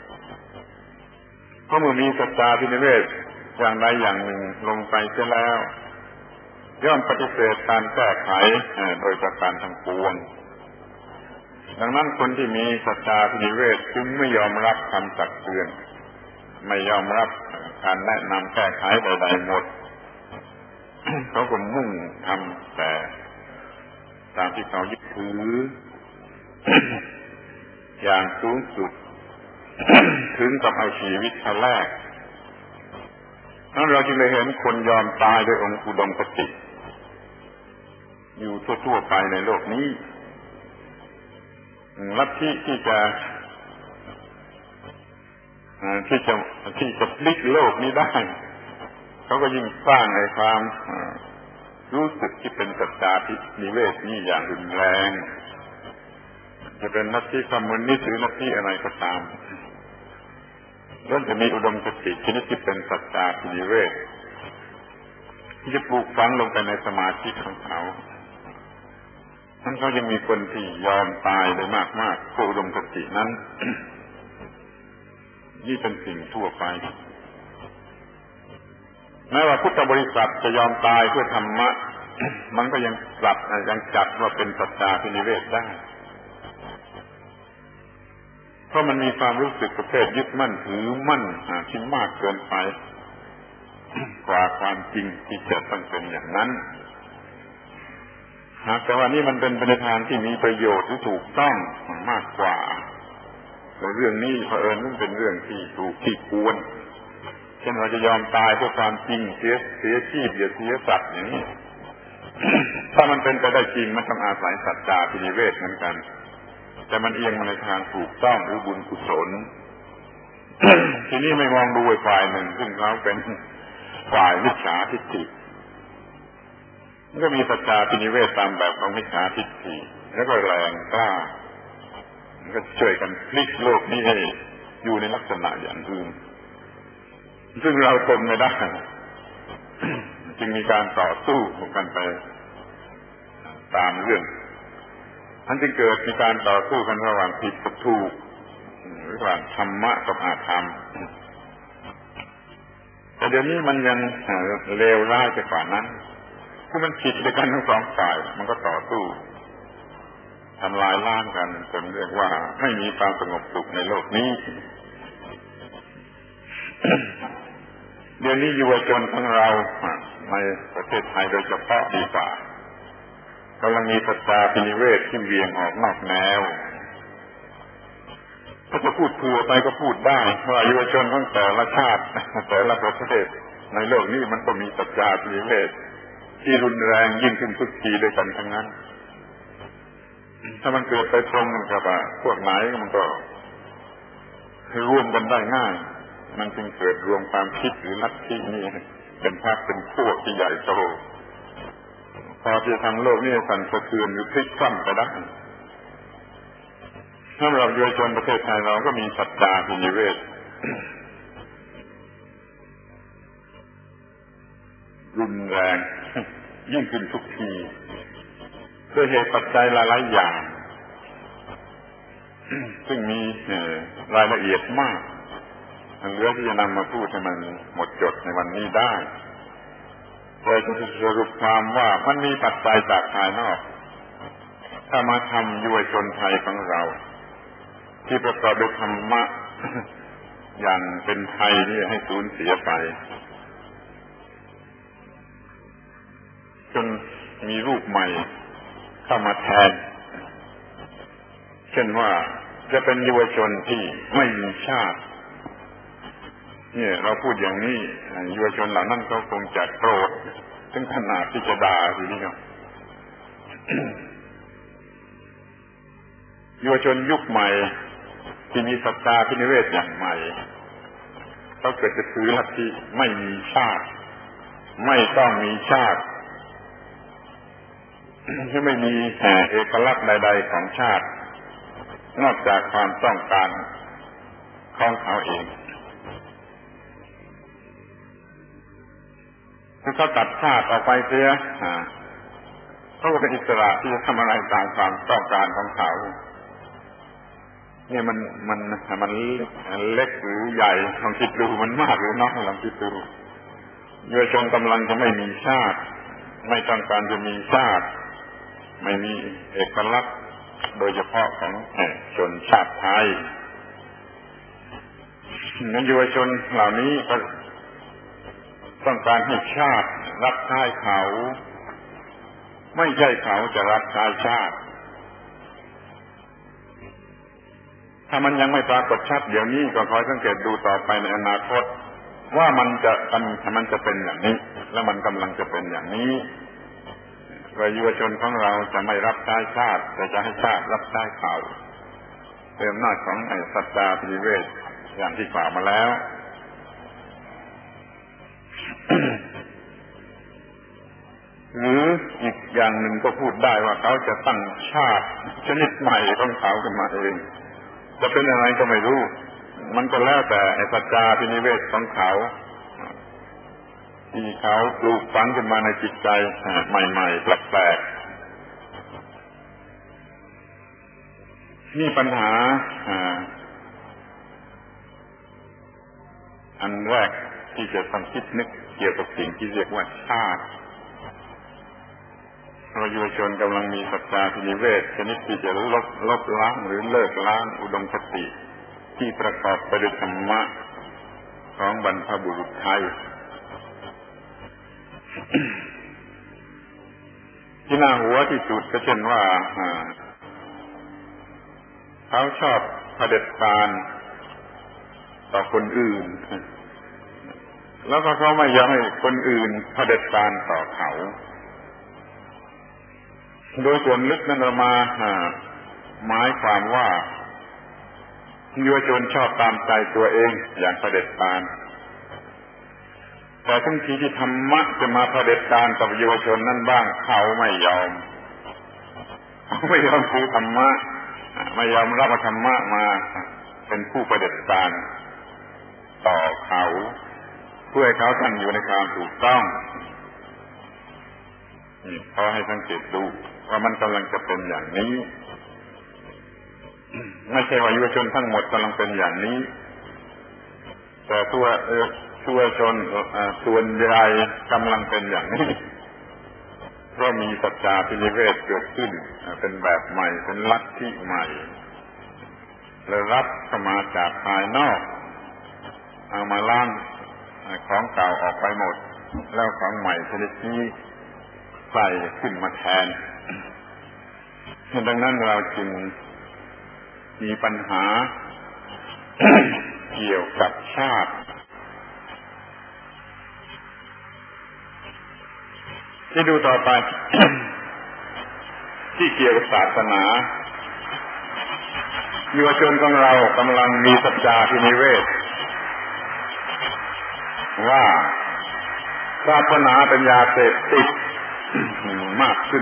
Speaker 1: เพราะเมื่อมีสัจจาพินิเวศอย่างใดอย่างหนึ่งลงไปเสียแล้วย่อมปฏิเสธการแก้ไขโดยประการทั้งปวงดังนั้นคนที่มีสัจจาพินิเวศจึงไม่ยอมรับคำตักเตือนไม่ยอมรับการแนะนำแก้ไขใดๆหมดเขาก็มุ่งทำแต่ตามที่เขายึดถืออย่างสูงสุดถึงกับเอาชีวิตมาแลกนั้นเราจึงได้เห็นคนยอมตายด้วยองค์อุดมคติอยู่ทั่วๆไปในโลกนี้ลัทธิที่จะพลิกโลกนี้ได้เขาก็ยิ่งสร้างในความรู้สึกที่เป็นสัจจาพินิเวศนี้อย่างรุนแรงจะเป็นลัทธิคอมมิวนิสต์หรือลัทธิอะไรก็ตามล้วนจะมีอุดมคติชนิดที่เป็นสัจจาพินิเวศที่จะปลูกฝังลงไปในสมาธิของเขาทั้งเขายังมีคนที่ยอมตายได้มากๆเพราะอุดมคตินั้นนี่เป็นสิ่งทั่วไปแม้ว่าพุทธบริษัทจะยอมตายเพื่อธรรมะมันก็ยังจัดว่าเป็นสัจจาพินิเวศได้เพราะมันมีความรู้สึกประเภทยึดมั่นถือมั่นที่มากเกินไปกว่าความจริงที่จะต้องเป็นอย่างนั้นแต่ว่านี่มันเป็นไปในทางที่มีประโยชน์ที่ถูกต้องมากกว่าแต่เรื่องนี้เผอิญมันเป็นเรื่องที่ถูกที่ควรเช่นเราจะยอมตายเพื่อความจริงเสียชีพเสียสัตว์อย่างนี้ถ้ามันเป็นไปได้จริงมันต้องอาศัยสัจจาพินิเวศเหมือนกันแต่มันเอียงมาในทางถูกต้องหรือบุญกุศล ทีนี้ไม่มองดูฝ่ายหนึ่งซึ่งเขาเป็นฝ่ายมิจฉาทิฏฐิมันก็มีสัจจาพินิเวศตามแบบของมิจฉาทิฏฐิแล้วก็แรงกล้ามันก็ช่วยกันพลิกโลกนี้ให้อยู่ในลักษณะอย่างอื่นซึ่งเราทนไม่ได้ จึงมีการต่อสู้กันไปตามเรื่องมันจึงเกิดมีการต่อสู้กันระหว่างผิดกับถูกระหว่างธรรมะกับอาธรรมแต่เดี๋ยวนี้มันยังเลวร้ายไปกว่านั้นคือมันผิดด้วยกันทั้งสองฝ่ายมันก็ต่อสู้ทำลายล้างกันจนเรียกว่าไม่มีความสงบสุขในโลกนี้ เดี๋ยวนี้เยาวชนของเราในประเทศไทยโดยเฉพาะดีกว่ากำลังมีสัจจาพินิเวศที่เวียงออกนอกแนวถ้าจะพูดเผื่อไปก็พูดได้ว่าเยาวชนของแต่ละชาติแต่ละประเทศในโลกนี้มันก็มีสัจจาพินิเวศที่รุนแรงยิ่งขึ้นทุกทีด้วยกันทั้งนั้นถ้ามันเกิดไปตรงกันกับพวกไหนมันก็รวมกันได้ง่ายมันจึงเกิดรวมความคิดหรือลัทธินี้เป็นพรรคเป็นพวกที่ใหญ่โตพอที่ทำโลกนี้สั่นสะเทือนหรือพลิกคว่ำไปได้ถ้าเราเยาวชนประเทศไทยเราก็มีสัจจาพินิเวศรุนแรงยิ่งขึ้นทุกทีด้วยเหตุปัจจัยหลายๆอย่างซึ่งมีรายละเอียดมากเหลือที่จะนำมาพูดให้มันหมดจดในวันนี้ได้แต่จะสรุปความว่ามันมีปัจจัยจากภายนอกถ้ามาทำเยาวชนไทยของเราที่ประกอบด้วยธรรมะอย่างเป็นไทยนี่ให้สูญเสียไปจนมีรูปใหม่เข้ามาแทนเช่นว่าจะเป็นเยาวชนที่ไม่มีชาติเนี่ยเราพูดอย่างนี้เยาวชนเหล่านั้นเขาคงจะโกรธถึงขนาดที่จะด่าทีนี้ครับ เยาวชนยุคใหม่ที่มีสัจจาพินิเวศอย่างใหม่เขาเกิดจะถือลัทธิไม่มีชาติไม่ต้องมีชาติที่ไม่มีเอกลักษณ์ใดๆของชาตินอกจากความต้องการของเขาเองถ้าเขาตัดชาติออกไปเสียเขาเป็นอิสระที่จะทำอะไรตามความต้องการของเขาเนี่ยมันเล็กหรือใหญ่ลองคิดดูมันมากหรือน้อยลองคิดดูเยาวชนกำลังจะไม่มีชาติไม่ต้องการจะมีชาติไม่มีเอกลักษณ์โดยเฉพาะของชนชาติไทยงั้นเยาวชนเหล่านี้ก็ต้องการให้ชาติรับใช้เขาไม่ใช่เขาจะรับใช้ชาติถ้ามันยังไม่ปรากฏชัดเดี๋ยวนี้ก็คอยสังเกตดูต่อไปในอนาคตว่ามันจะเป็นอย่างนี้และมันกำลังจะเป็นอย่างนี้ว่าเยาวชนของเราจะไม่รับใช้ชาติแต่จะให้ชาติรับใช้เขาเป็นอำนาจของไอ้สัจจาภิเวทอย่างที่กล่าวมาแล้ว หรืออีกอย่างหนึ่งก็พูดได้ว่าเขาจะตั้งชาติชนิดใหม่ของเขาขึ้นมาเองจะเป็นอะไรก็ไม่รู้มันก็แล้วแต่ไอ้สัจจาภินิเวศของเขาที่เขาปลูกฝังขึ้นมาในจิตใจใหม่ๆแปลกๆนี่ปัญหาอันแรกที่จะต้องคิดนึกเกี่ยวกับสิ่งที่เรียกว่าชาติเยาวชนกำลังมีสัจจาภินิเวศชนิดที่จะลบล้างหรือเลิกล้างอุดมคติที่ประกอบไปด้วยธรรมะของบรรพบุรุษไทยที่น่าหัวที่สุดก็เช่นว่าเขาชอบเผด็จการต่อคนอื่นแล้วก็เขาไม่ยอมให้คนอื่นเผด็จการต่อเขาโดยส่วนลึกนั้นเรามาหมายความว่าเยาวชนชอบตามใจตัวเองอย่างเผด็จการแต่ทั้งทีที่ธรรมะจะมาเผด็จการกับเยาวชนนั้นบ้างเขาไม่ยอมคือธรรมะไม่ยอมรับธรรมะมาเป็นผู้เผด็จการต่อเขาเพื่อให้เขาตั้งอยู่ในความถูกต้องนี่เขาให้สังเกตดูว่ามันกำลังจะเป็นอย่างนี้ไม่ใช่ว่าเยาวชนทั้งหมดกำลังเป็นอย่างนี้แต่ตัวชนส่วนใหญ่กำลังเป็นอย่างนี้เพราะมีสัจจาภินิเวศเกิดขึ้นเป็นแบบใหม่เป็นลัทธิใหม่และรับเข้ามาจากภายนอกเอามาล้างของเก่าออกไปหมดแล้วของใหม่ชนิดนี้ใส่ขึ้นมาแทนดังนั้นเราจึงมีปัญหา เกี่ยวกับชาติที่ดูต่อไป ที่เกี่ยวกับศาสนาเยาวชนของเรากำลังมีสัจจาภินิเวศว่าศาสนาเป็นยาเสพติดมากขึ้น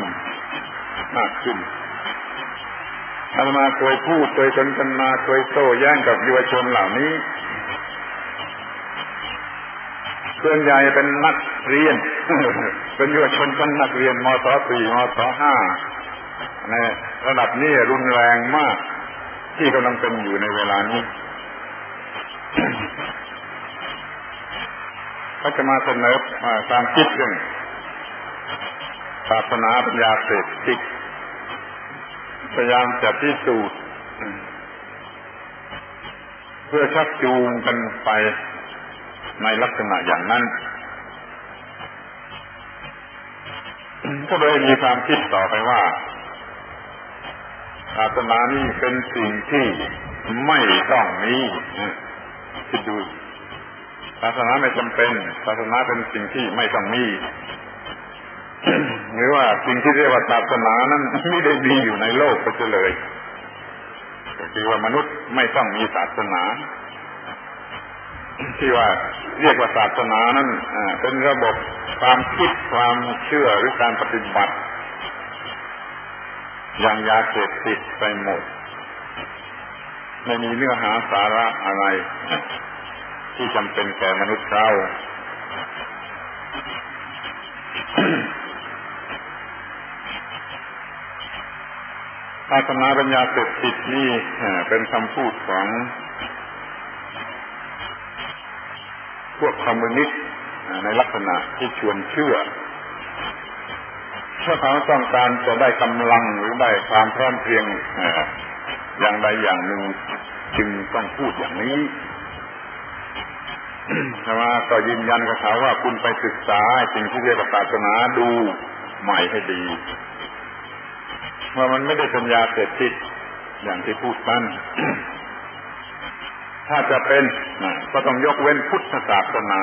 Speaker 1: อาตมาเคยพูดเคยสนทนาเคยโต้แย้งกับเยาวชนเหล่านี้ส่วนใหญ่เป็นนักเรียน เป็นเยาวชนชั้นนักเรียนมศ.4 มศ.5 ในระดับนี้รุนแรงมากที่กำลังเป็นอยู่ในเวลานี้ เขาจะมาเสนอการคิดเรื่องศาสนาเป็นยาเสพติดพยายามจะพิสูจน์เพื่อชักจูงกันไปในลักษณะอย่างนั้นก็เลยมีความคิดต่อไปว่าศาสนานี่เป็นสิ่งที่ไม่ต้องมีคิดดูศาสนาไม่จำเป็นศาสนาเป็นสิ่งที่ไม่ต้องมีหรือว่าสิ่งที่เรียกว่าศาสนานั้นไม่ได้มีอยู่ในโลกไปเลยก็คือว่ามนุษย์ไม่ต้องมีศาสนาที่ว่าเรียกว่าศาสนานั้นเป็นระบบความคิดความเชื่อหรือการปฏิบัติอย่างยาเสพติดไปหมดไม่มีเนื้อหาสาระอะไรที่จำเป็นแก่มนุษย์เราศาสนาเป็นยาเสพติดนี่เป็นคำพูดของพวกคอมมิวนิสต์ในลักษณะที่ชวนเชื่อถ้าเขาต้องการจะได้กำลังหรือได้ความพร้อมเพรียงอย่างใดอย่างหนึ่งจึงต้องพูดอย่างนี้แต่ว่าก็ยืนยันกับเขาว่าคุณไปศึกษาสิ่งที่เรียกว่าศาสนาดูใหม่ให้ดีว่ามันไม่ได้เป็นยาเสพติดอย่างที่พูดกัน ถ้าจะเป็นก็ต้องยกเว้นพุทธศาสนา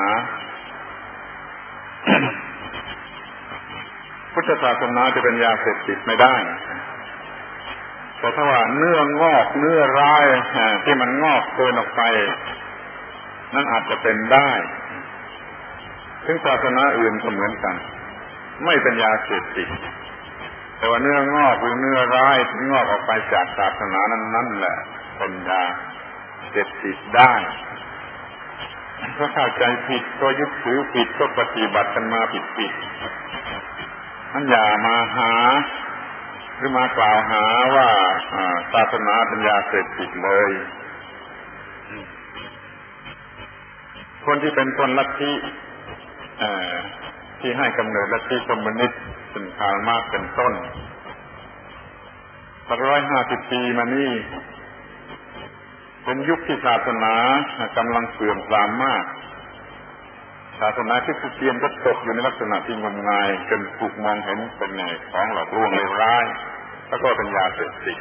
Speaker 1: พุทธศาสนาจะเป็นยาเสพติดไม่ได้แต่ถ้าว่าเนื้องอกเนื้อร้ายที่มันงอกเกินออกไปนั่นอาจจะเป็นได้ซึ่งศาสนาอื่นก็เหมือนกันไม่เป็นยาเสพติดแต่ว่าเนื้องอกหรือเนื้อร้ายที่งอกออกไปจากศาสนานั้นนั่นแหละเป็นยาเสพติดได้ก็เข้าใจผิดก็ยึดถือผิดก็ปฏิบัติกันมาผิดนั่นอย่ามาหาหรือมากล่าวหาว่าศาสนาเป็นยาเสพติดเลยคนที่เป็นต้นลัทธิที่ให้กำเนิดลัทธิคอมมิวนิสต์เป็นคาร์ลมาร์กซ์เป็นต้น150 ปีมานี้เป็นยุคที่ศาสนากำลังเสื่อมทรามมากศาสนาคริสเตียนก็ตกอยู่ในลักษณะที่งมงายจนถูกมองเห็นเป็นของหลอกลวงเลวร้ายแล้วก็เป็นยาเสพติด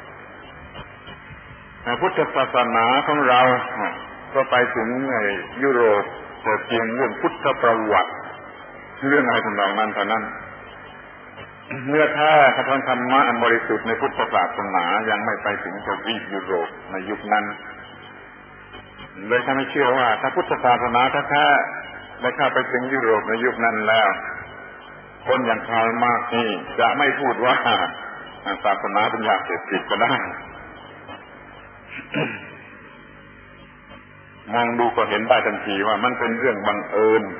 Speaker 1: พุทธศาสนาของเราก็ไปถึงยุโรปแต่เพียงเรื่องพุทธประวัติเรื่องอะไรต่างๆนั้นเท่านั้นเนื้อแท้ธรรมะอันบริสุทธิ์ในพุทธศาสนายังไม่ไปถึงทวีปยุโรปในยุคนั้นเลยทำให้เชื่อว่าถ้าพุทธศาสนาแท้ๆได้เข้าไปถึงยุโรปในยุคนั้นแล้วคนอย่างคาร์ลมาร์กซ์นี่จะไม่พูดว่าศาสนาเป็นยาเสพติดก็ได้มองดูก็เห็นได้ทันทีว่ามันเป็นเรื่องบังเอิญ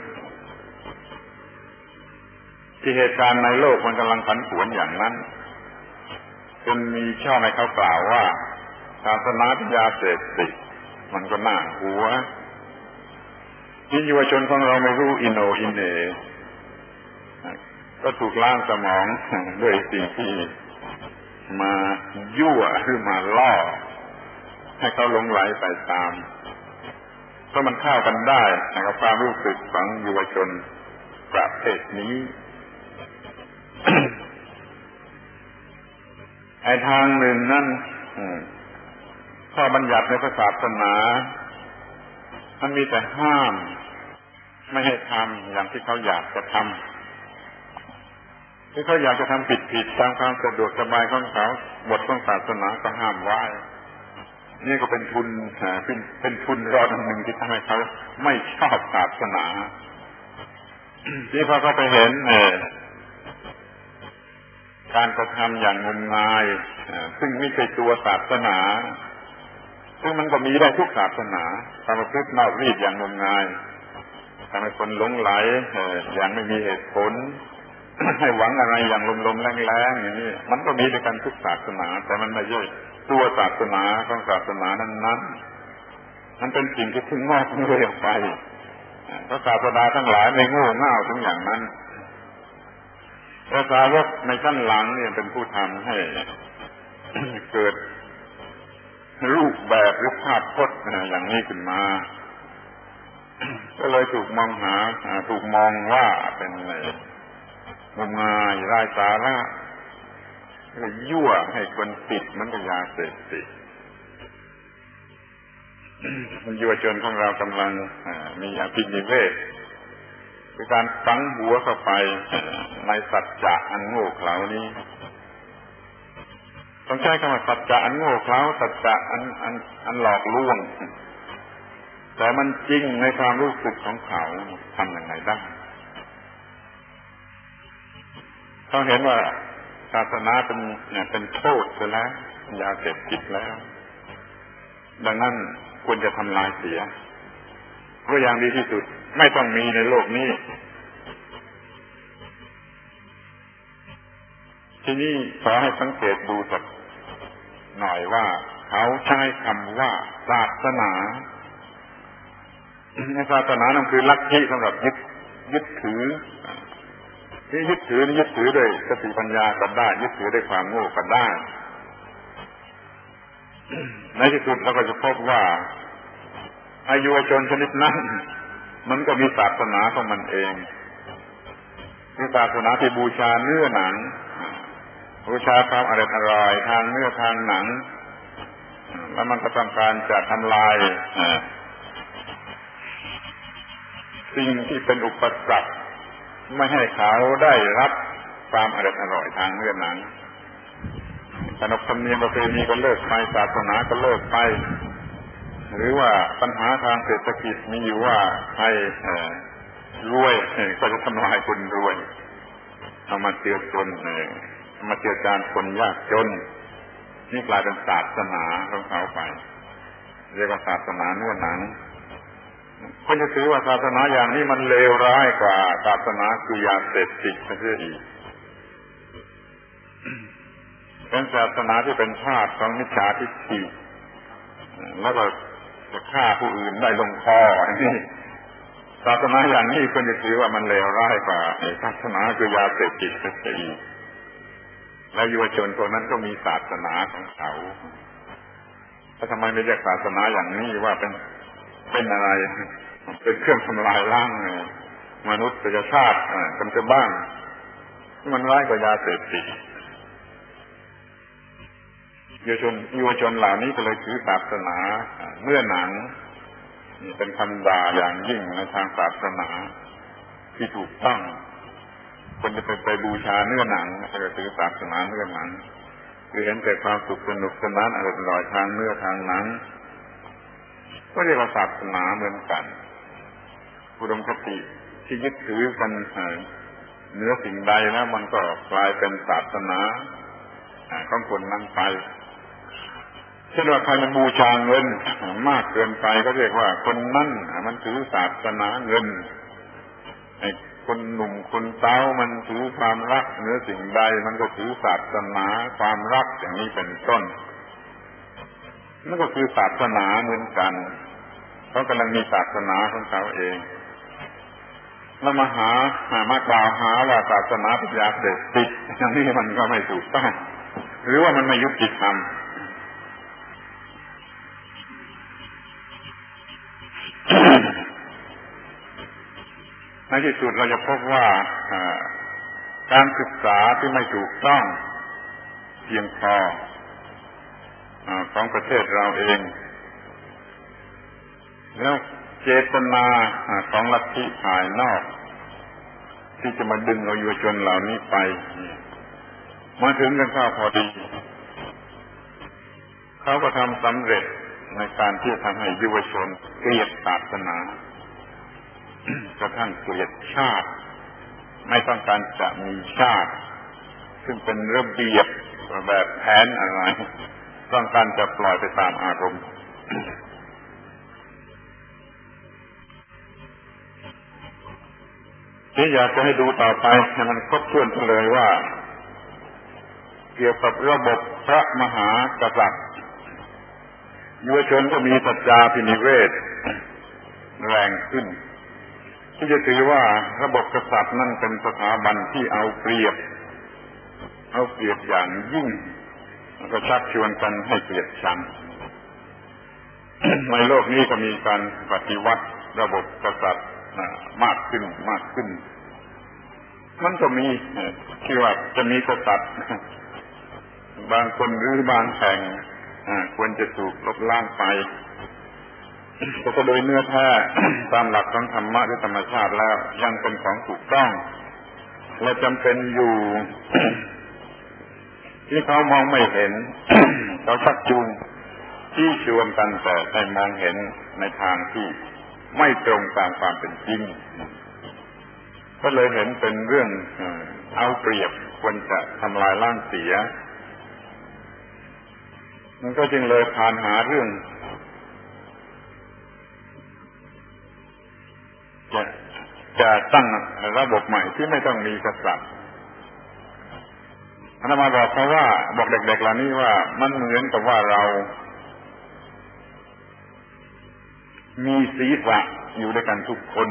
Speaker 1: ที่เหตุการณ์ในโลกมันกำลังผันผวนอย่างนั้นจนมีช่องให้เขากล่าวว่าศาสนาเป็นยาเสพติดมันก็น่าหัวที่เยาวชนของเราไม่รู้อิโนอินเนก็ถูกล้างสมองด้วยสิ่งที่มายั่วหรือมาล่อให้เขาหลงไหลไปตามเพราะมันเข้ากันได้กับความรู้สึกของเยาวชนประเภทนี้ไอ้ทางหนึ่งนั่นข้อบัญญัติในศาสนามันมีแต่ห้ามไม่ให้ทำอย่างที่เขาอยากจะทำที่เขาอยากจะทำผิดตามความสะดวกสบายของเขาบทของศาสนาก็ห้ามไว้นี่ก็เป็นทุนรอดหนึ่งที่ทำให้เขาไม่ชอบศาสนาที่พอเขาไปเห็นการกระทำอย่างงมงายซึ่งไม่ใช่ตัวศาสนาซึ่งมันก็มีได้ทุกศาสนาการประพฤตินอกรีดอย่างงมงายทำให้คนหลงไหลอย่างไม่มีเหตุผลให้หวังอะไรอย่างลมๆแรงๆอย่างนี้มันก็มีด้วยกันทุกศาสนาแต่มันไม่ใช่ตัวศาสนาของศาสนานั้นๆมันเป็นสิ่งที่เพิ่งงอกเรื่อยไปเพราะศาสดาทั้งหลายไม่โง่เง่าถึงอย่างนั้นพระสาวกในขั้นหลังเนี่ยเป็นผู้ทำให้เกิดรูปแบบหรือภาพพจน์อย่างนี้ขึ้นมาก็เลยถูกมองว่าเป็นงมงายไร้สาระยั่วให้คนติดมันก็ยาเสพติดเยาวชนของเรากำลังมีอภินิเวศคือการฝังหัวเข้าไปในสัจจะอันโง่เขลานี้ต้องใช้คำว่าสัจจะอันโง่เขลาสัจจะอันหลอกลวงแต่มันจริงในความรู้สึกของเขาทำยังไงได้เขาเห็นว่าศาสนาเป็นโทษไปแล้วยาเสพติดแล้วดังนั้นควรจะทำลายเสียเพราะอย่างดีที่สุดไม่ต้องมีในโลกนี้ทีนี้ขอให้สังเกตดูสักหน่อยว่าเขาใช้คำว่าศาสนาศาสนานั่นคือลัทธิสำหรับยึดถือที่ยึดถือนี่ยึดถือด้วยสติปัญญาก็ได้ยึดถือด้วยความโง่ก็ได้ในที่สุดเราก็จะพบว่าอายุชนชนิดนั้นมันก็มีศาสนาของมันเองมีศาสนาที่บูชาเนื้อหนังบูชาความอร่อยทางเนื้อทางหนังแล้วมันก็ต้องการจะทำลายสิ่งที่เป็นอุปสรรคไม่ให้เขาได้รับความอร่อยทางเนื้อหนังขนบธรรมเนียมประเพณีก็เลิกไปศาสนาก็เลิกไปหรือว่าปัญหาทางเศรษฐกิจมีอยู่ว่าใครรวยก็จะทำลายคนรวยเอามาเจือจนมาเจือจานคนยากจนนี่กลายเป็นศาสนาของเขาไปเรียกว่าศาสนาเนื้อหนังคนจะถือว่าศาสนาอย่างนี้มันเลวร้ายกว่าศาสนาคือยาเสพติดซะเสียอีกเป็นศาสนาที่เป็นทาสของมิจฉาทิฏฐิแล้วก็จะฆ่าผู้อื่นได้ลงคอนี่ศาสนาอย่างนี้คนจะถือว่ามันเลวร้ายกว่าศาสนาคือยาเสพติดซะอีกและเยาวชนพวกนั้นก็มีศาสนาของเขาแล้วทำไมไม่เรียกศาสนาอย่างนี้ว่าเป็นอะไรเป็นเครื่องทำลายล้างมนุษยชาติกันจะบ้างมันร้ายกว่ายาเสพติดเยาวชนเหล่านี้ก็เลยถือศาสนาเนื้อหนังนี่เป็นคำด่าอย่างยิ่งในทางศาสนาที่ถูกต้องคนจะไปบูชาเนื้อหนังก็ถือศาสนาเนื้อหนังคือเห็นแต่ความสุขสนุกสนานอร่อยทางเนื้อทางหนังก็เรียกว่าศาสนาเหมือนกันอุดมคติที่ยึดถือกันเหนือสิ่งใดแล้วมันก็กลายเป็นศาสนาของคนนั้นไปเช่นว่าใครมันบูชาเงินมากเกินไปก็เรียกว่าคนนั้นมันถือศาสนาเงินไอ้คนหนุ่มคนสาวมันถือความรักเหนือสิ่งใดมันก็ถือศาสนาความรักอย่างนี้เป็นต้นนั่นก็คือศาสนาเหมือนกันเขากำลังมีศาสนาของเขาเองแล้วมากล่าวหาว่าศาสนาเป็นยาเสพติดอย่างนี้มันก็ไม่ถูกต้องหรือว่ามันไม่ยุติธรรมในที่สุดเราจะพบว่าการศึกษาที่ไม่ถูกต้องเพียงพอของประเทศเราเองแล้วเจตนาของลัทธิภายนอกที่จะมาดึงเอาเยาวชนเหล่านี้ไปมาถึงกันข้าวพอดีเขาก็ทำสำเร็จในการที่จะทำให้เยาวชนเกลียดศาสนากระทั่งเกลียดชาติไม่ต้องการจะมีชาติซึ่งเป็นระเบียบแบบแผนอะไรต้องการจะปล่อยไปตามอารมณ์ที่อยากจะให้ดูต่อไปให้มันครบถ้วนเลยว่าเกี่ยวกับระบบพระมหากษัตริย์เยาวชนก็มีสัจจาภินิเวศแรงขึ้นที่จะถือว่าระบบกษัตริย์นั่นเป็นสถาบันที่เอาเปรียบอย่างยิ่งแล้วก็ชักชวนกันให้เกลียดชังในโลกนี้ก็มีการปฏิวัติระบบกษัตริย์มากขึ้นมันก็มีที่ว่าจะมีกษัตริย์บางคนหรือบางแห่งควรจะถูกลบล้างไปแต่โดยเนื้อแท้ตามหลักของธรรมะหรือธรรมชาติแล้วยังเป็นของถูกต้องและจำเป็นอยู่ที่เขามองไม่เห็นเขาชักจูงที่ชวนกันแต่ให้มองเห็นในทางที่ไม่ตรงตามความเป็นจริงก็เลยเห็นเป็นเรื่องเอาเปรียบควรจะทำลายล้างเสียมันก็จึงเลยพานหาเรื่องจะตั้งระบบใหม่ที่ไม่ต้องมีกษัตริย์อาตมาบอกเขาว่าบอกเด็กๆเหล่านี้ว่ามันเหมือนกับว่าเรามีศีรษะอยู่ด้วยกันทุกคน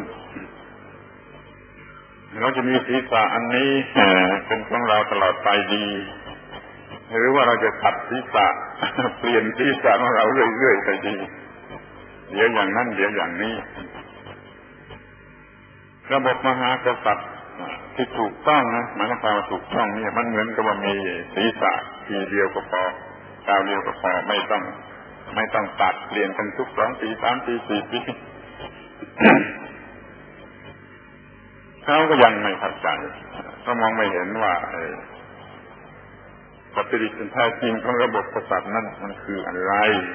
Speaker 1: เราจะมีศีรษะอันนี้เป็นของเราตลอดไปดีหรือว่าเราจะตัดศีรษะเปลี่ยนศีรษะของเราเรื่อยๆไปดีเดี๋ยวอย่างนั้นเดี๋ยวอย่างนี้ระบบมหากษัตริย์ที่ถูกต้องนะหมายความว่าถูกต้องเนี่ยมันเหมือนกับว่ามีศีรษะทีเดียวก็พอคราวเดียวก็พอไม่ต้องตัดเปลี่ยนกันทุก2 ปี 3 ปี 4 ปีเขาก็ยังไม่เข้าใจเขามองไม่เห็นว่าปฏิริษีแท้จริงของระบบกษัตริย์นั้นมันคืออะไร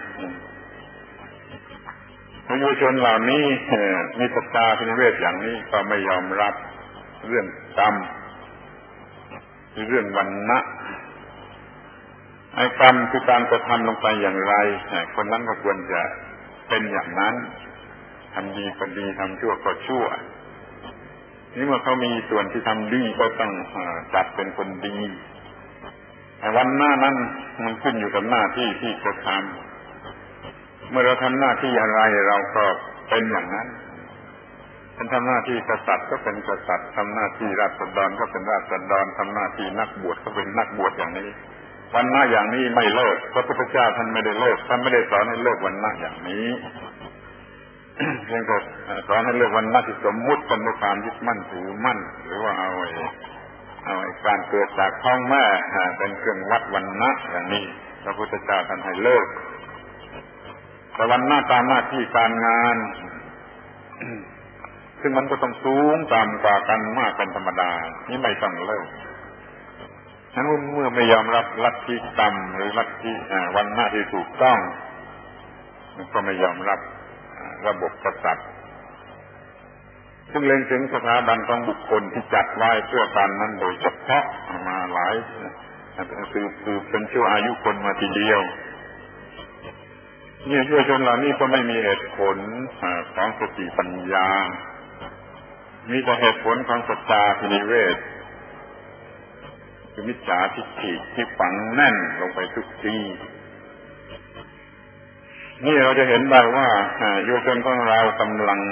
Speaker 1: ประชาชนเหล่านี้มีศรัทธาพิเวทอย่างนี้ก็ไม่ยอมรับเรื่องกรรมเรื่องวรรณะไอ้กรรมคือการกระทำลงไปอย่างไรคนนั้นก็ควรจะเป็นอย่างนั้นทำดีก็ดีทำชั่วก็ชั่วนี่เมื่อเขามีส่วนที่ทำดีก็ต้องจัดเป็นคนดีแต่วรรณะนั้นมันขึ้นอยู่กับหน้าที่ที่กระทำเมื่อเราทำหน้าที่อะไรเราก็เป็นอย่างนั้นท่านทำหน้าที่กษัตริย์ก็เป็นกษัตริย์ทำหน้าที่ราษฎรก็เป็นราษฎรทำหน้าที่นักบวชก็เป็นนักบวชอย่างนี้วรรณะอย่างนี้ไม่เลิกพระพุทธเจ้าท่านไม่ได้เลิกท่านไม่ได้สอนให้เลิกวรรณะอย่างนี้เพียงแต่สอนให้เลิกวรรณะที่สมมุติกันด้วยความยึดมั่นถือมั่นหรือว่าเอาการเกิดจากท้องแม่เป็นเครื่องวัดวรรณะอย่างนี้พระพุทธเจ้าท่านให้เลิกแต่วรรณะตามหน้าที่การงานซึ่งมันก็ต้องสูงต่ำกว่ากันมากเป็นธรรมดานี่ไม่ต้องเลิกฉะนั้นเมื่อไม่ยอมรับลัทธิกรรมหรือลัทธิวรรณะที่ถูกต้องก็ไม่ยอมรับระบบกษัตริย์ซึ่งเล็งถึงสถาบันของบุคคลที่จัดไว้เพื่อการนั้นโดยเฉพาะมาหลายคือเป็นชั่วอายุคนมาทีเดียวเนี่ยเยาวชนเหล่านี้ก็ไม่มีเหตุผลของสติปัญญามีแต่เหตุผลของศรัทธาพินิเวศคือมิจฉาทิฏฐิที่ฝังแน่นลงไปทุกทีนี่เราจะเห็นได้ว่าเยาวชนของเรากำลัง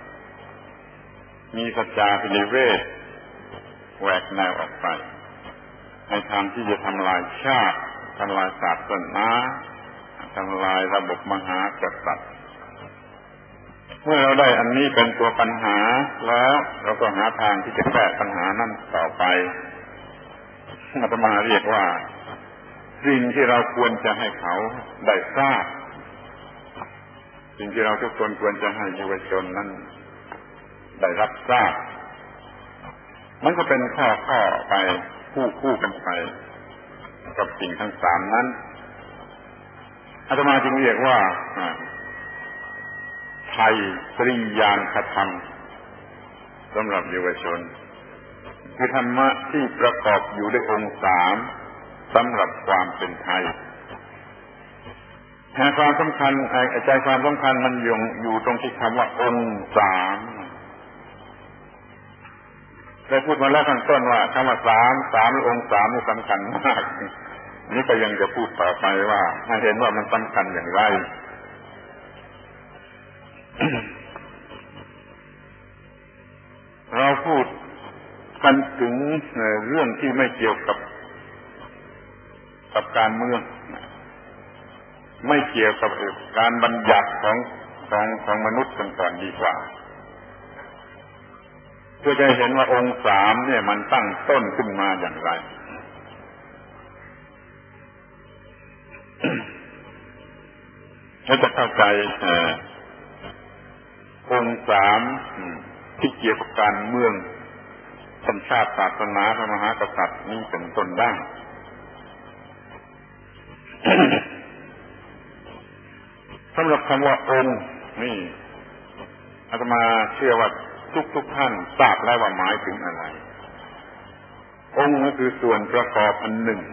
Speaker 1: มีศรัทธาพินิเวศแหวกแนวออกไปในทางที่จะทำลายชาติทำลายศาสนาทำลายระบบมหากษัตริย์เมื่อเราได้อันนี้เป็นตัวปัญหาแล้วเราก็หาทางที่จะแก้ปัญหานั้นต่อไปอาตมาเรียกว่าสิ่งที่เราควรจะให้เขาได้ทราบสิ่งที่เราทุกคนควรจะให้เยาวชนนั้นได้รับทราบมันก็เป็นข้อไปคู่กันไปกับสิ่งทั้ง3นั้นอาตมาจึงเรียกว่าไทยปริยานคธรรมสำหรับเยาวชนคือธรรมะที่ประกอบอยู่ด้วยองค์3สำหรับความเป็นไทยแต่ความสำคัญใจความสำคัญมันอยู่ตรงที่คำว่าองค์3ได้พูดมาแล้วข้างต้นว่าคำว่า3หรือองค์3นี่สำคัญมากนี่ก็ยังจะพูดต่อไปว่าให้เห็นว่ามันสำคัญอย่างไรเราพูดกันถึงเรื่องที่ไม่เกี่ยวกับการเมืองไม่เกี่ยวกับการบัญญัติของมนุษย์กันก่อนดีกว่าเพื่อจะเห็นว่าองค์3เนี่ยมันตั้งต้นขึ้นมาอย่างไรเราจะเข้าใจองค์3ที่เกี่ยวกับการเมืองสัญชาติศาสนาพระมหากษัตริย์นี้เป็นต้นได้ สำหรับคำว่าองค์นี่อาตมาเชื่อว่าทุกท่านทราบแล้วว่าหมายถึงอะไรองค์ก็คือส่วนประกอบอันหนึ่ง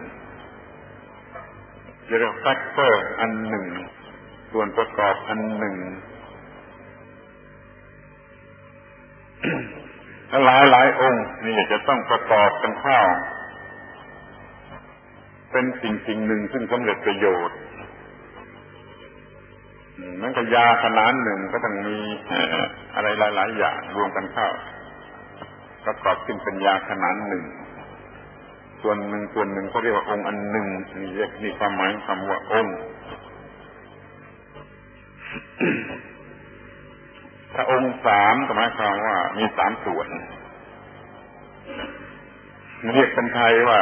Speaker 1: เรียกว่าแฟกเตอร์อันหนึ่งส่วนประกอบอันหนึ่งหลายองค์นี่จะต้องประกอบกันเข้าเป็นสิ่งหนึ่งซึ่งสำเร็จประโยชน์มันก็ยาขนาดหนึ่งก็ต้องมีอะไรหลายๆอย่างรวมกันเข้าประกอบขึ้นเป็นยาขนาดหนึ่งส่วนหนึ่งเขาเรียกว่าองค์อันหนึ่งนี่ความหมายคำว่าองค์ถ้าองค์สามก็หมายความว่ามีสามส่วนเรียกเป็นไทยว่า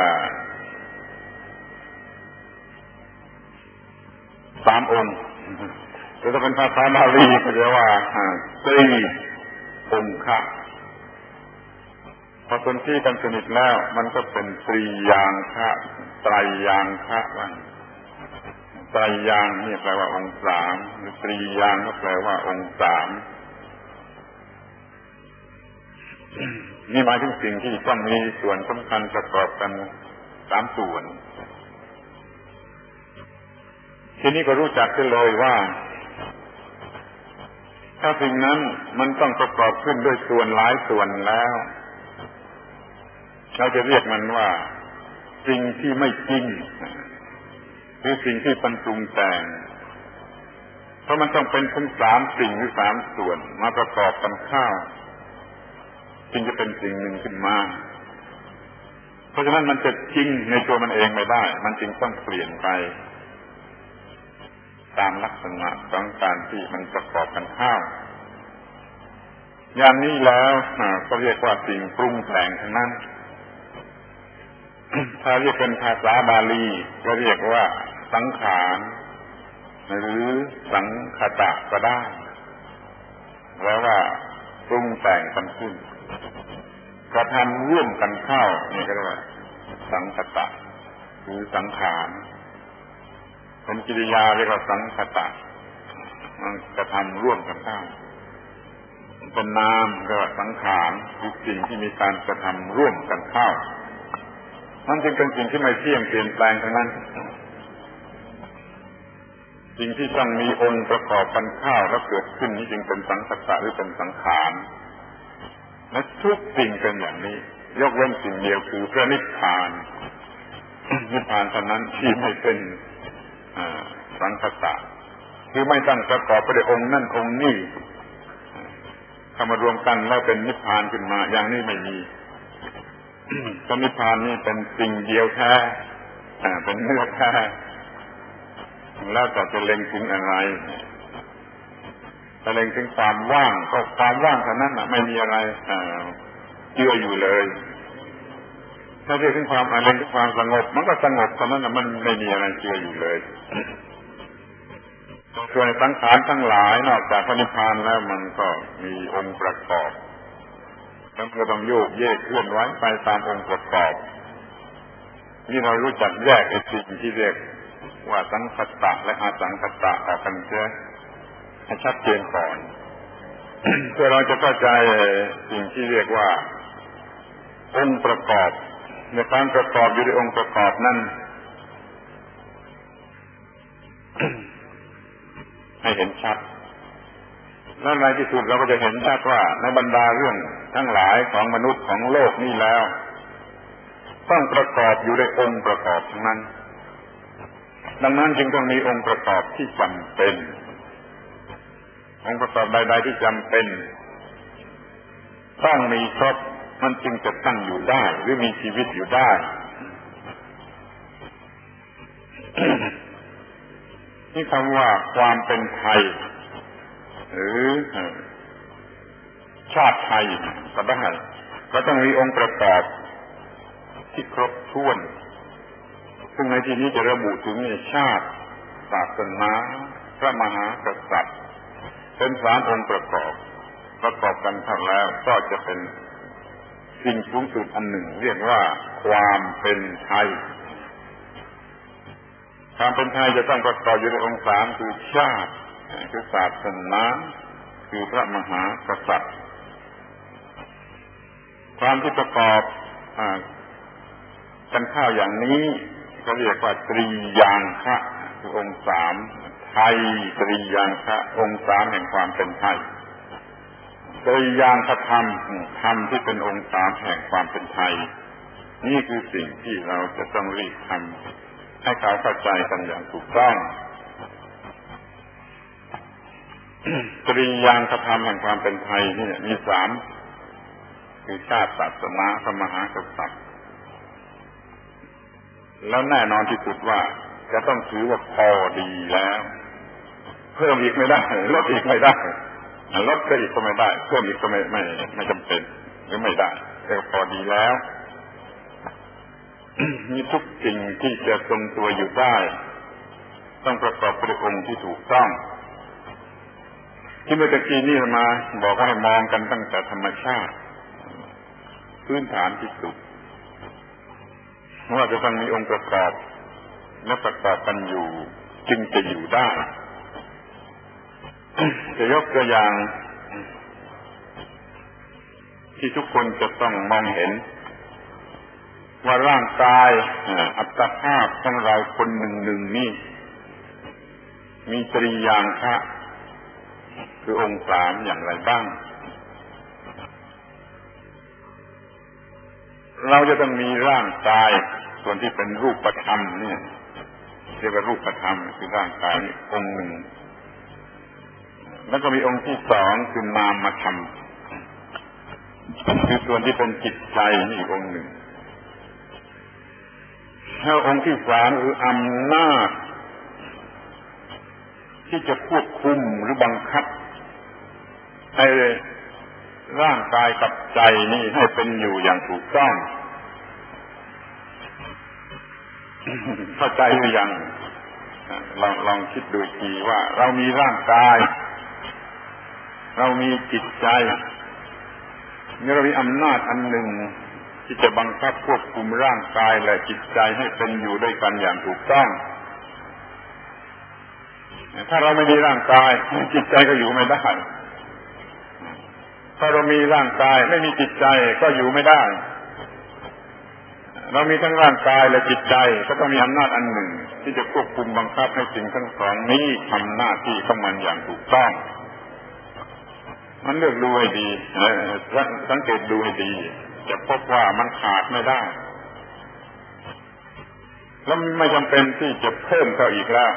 Speaker 1: สามองค์แต่ถ้าเป็นภาษาบาลีก็เรียกว่าตรีองค์ะพอคนที่กันสนิทแล้วมันก็เป็นตรียางคะไตรยางคะว่าไตรยางนี่แปลว่าองค์สามหรือตรียางก็แปลว่าองค์สามนี่หมายถึงสิ่งที่ต้องมีส่วนสำคัญประกอบกันสามส่วนทีนี้ก็รู้จักกันเลยว่าถ้าสิ่งนั้นมันต้องประกอบขึ้นด้วยส่วนหลายส่วนแล้วเราจะเรียกมันว่าสิ่งที่ไม่จริงหรือสิ่งที่ปรุงแต่งเพราะมันต้องเป็นทั้งสามสิ่งหรือสามส่วนมาประกอบกันเข้าจึงจะเป็นสิ่งหนึ่งขึ้นมาเพราะฉะนั้นมันจะจริงในตัวมันเองไม่ได้มันจึงต้องเปลี่ยนไปตามลักษณะของการที่มันประกอบกันเข้าอย่างนี้แล้วก็เรียกว่าสิ่งปรุงแต่งทั้งนั้นถ้าเรียกเป็นภาษาบาลีก็เรียกว่าสังขารหรือสังคตะก็ได้แปลว่าปรุงแต่งกันขึ้นกระทำร่วมกันเข้านี่ก็เรียกว่าสังคตะหรือสังขารเป็นกิริยาเรียกว่าสังคตะมันกระทำร่วมกันเข้าเป็นนามก็สังขารคือสิ่งที่มีการกระทำร่วมกันเข้ามันจึงเป็นสิ่งที่ไม่เที่ยงเปลี่ยนแปลงทั้งนั้นสิ่งที่ต้องมีองค์ประกอบกันเข้าแล้วเกิดขึ้นนี้จึงเป็นสังคตะหรือเป็นสังขารและทุกสิ่งเป็นอย่างนี้ยกเว้นสิ่งเดียวคือพระนิพพานนิพพานเท่านั้นที่ไม่เป็นสังคตะคือไม่ตั้งประกอบไปด้วยองค์นั่นองค์นี้เข้ามารวมกันแล้วเป็นนิพพานขึ้นมาอย่างนี้ไม่มีพระนิพพานนี่เป็นสิ่งเดียวแท้เป็นเนื้อแท้แล้วแต่จะเล็งถึงอะไรถ้าเล็งถึงความว่างก็ความว่างเท่านั้นไม่มีอะไรเจืออยู่เลยถ้าเรียกถึงความเล็งถึงความสงบมันก็สงบเท่านั้นมันไม่มีอะไรเจืออยู่เลยส่วนสังขารทั้งหลายนอกจากพระนิพพานแล้วมันก็มีองค์ประกอบแล้วก็ต้องโยกเยกเคลื่อนไหวไปตามองค์ประกอบนี่เรารู้จักแยกไอ้สิ่งที่เรียกว่าสังคตะและอสังคตะออกกันเสียให้ชัดเจนก่อนเพื่อเราจะเข้าใจสิ่งที่เรียกว่าองค์ประกอบในการประกอบอยู่ในองค์ประกอบนั้นให้เห็นชัดและในที่สุดเราก็จะเห็นชัดว่าในบรรดาเรื่องทั้งหลายของมนุษย์ของโลกนี้แล้วต้องประกอบอยู่ในองค์ประกอบทั้งนั้นดังนั้นจึงต้องมีองค์ประกอบที่จำเป็นองค์ประกอบใดๆที่จำเป็นต้องมีครบมันจึงจะตั้งอยู่ได้หรือมีชีวิตอยู่ได้ นี่คำว่าความเป็นไทยหรือชาติไทยก็ได้ก็ต้องมีองค์ประกอบที่ครบถ้วนซึ่งในที่นี้จะระบุถึงชาติศาสนาพระมหากษัตริย์เป็นสามองค์ประกอบกันทั้งแล้วก็จะเป็นสิ่งสูงสุดอันหนึ่งเรียกว่าความเป็นไทยความเป็นไทยจะต้องประกอบอยู่ในองค์สามคือชาติคือศาสนาคือพระมหากษัตริย์ความที่ประกอบกันเข้าอย่างนี้เขาเรียกว่าตรียางคะคือองค์สามไทยตรียางคะองค์สามแห่งความเป็นไทยตรียางคะธรรมที่เป็นองค์สามแห่งความเป็นไทยนี่คือสิ่งที่เราจะต้องรีบทให้เขาเข้าใจกันอย่างถูกต้องตรียางคธรรมแห่งความเป็นไทยนี่มีสามคือชาติศาสนาพระมหากษัตริย์แล้วแน่นอนที่สุดว่าจะต้องถือว่าพอดีแล้วเพิ่มอีกไม่ได้ลดอีกไม่ได้ลดก็อีกก็ไม่ได้เพิ่มอีกก็ไม่จำเป็นหรือไม่ได้แต่พอดีแล้วมีทุกสิ่งที่จะทรงตัวอยู่ได้ต้องประกอบด้วยองค์ที่ถูกต้องที่เมื่อกี้นี่มาบอกว่าให้มองกันตั้งแต่ธรรมชาติพื้นฐานที่สุดว่าจะต้องมีองค์ประกอบและประกอบกันอยู่จึงจะอยู่ได้จะยกตัวอย่างที่ทุกคนจะต้องมองเห็นว่าร่างกายอัตภาพของเราคนหนึ่งนี่มีตรียางคะคือองค์สามอย่างไรบ้างเราจะต้องมีร่างกายส่วนที่เป็นรูปธรรมเนี่ยเรียกว่ารูปธรรมคือร่างกายนี้องค์หนึ่งแล้วก็มีองค์ที่สองคือนามธรรมคือส่วนที่เป็นจิตใจนี่อีกองค์หนึ่งแล้วองค์ที่สามคืออำนาจที่จะควบคุมหรือบังคับให้ร่างกายกับใจนี่ให้เป็นอยู่อย่างถูกต้องเข้าใจหรือยังลองคิดดูทีว่าเรามีร่างกายเรามีจิตใจนี่เรามีอำนาจอันหนึ่งที่จะบังคับควบคุมร่างกายและจิตใจให้เป็นอยู่ด้วยกันอย่างถูกต้องถ้าเราไม่มีร่างกายจิตใจก็อยู่ไม่ได้ถ้าเรามีร่างกายไม่มีจิตใจก็อยู่ไม่ได้เรามีทั้งร่างกายและจิตใจก็ต้องมีอำนาจอันหนึ่งที่จะควบคุมบังคับให้สิ่งทั้งสองนี้ทำหน้าที่ของมันอย่างถูกต้องมันเลือกดูให้ดีสังเกตดูให้ดีจะพบว่ามันขาดไม่ได้แล้วไม่จำเป็นที่จะเพิ่มเข้าอีกแล้ว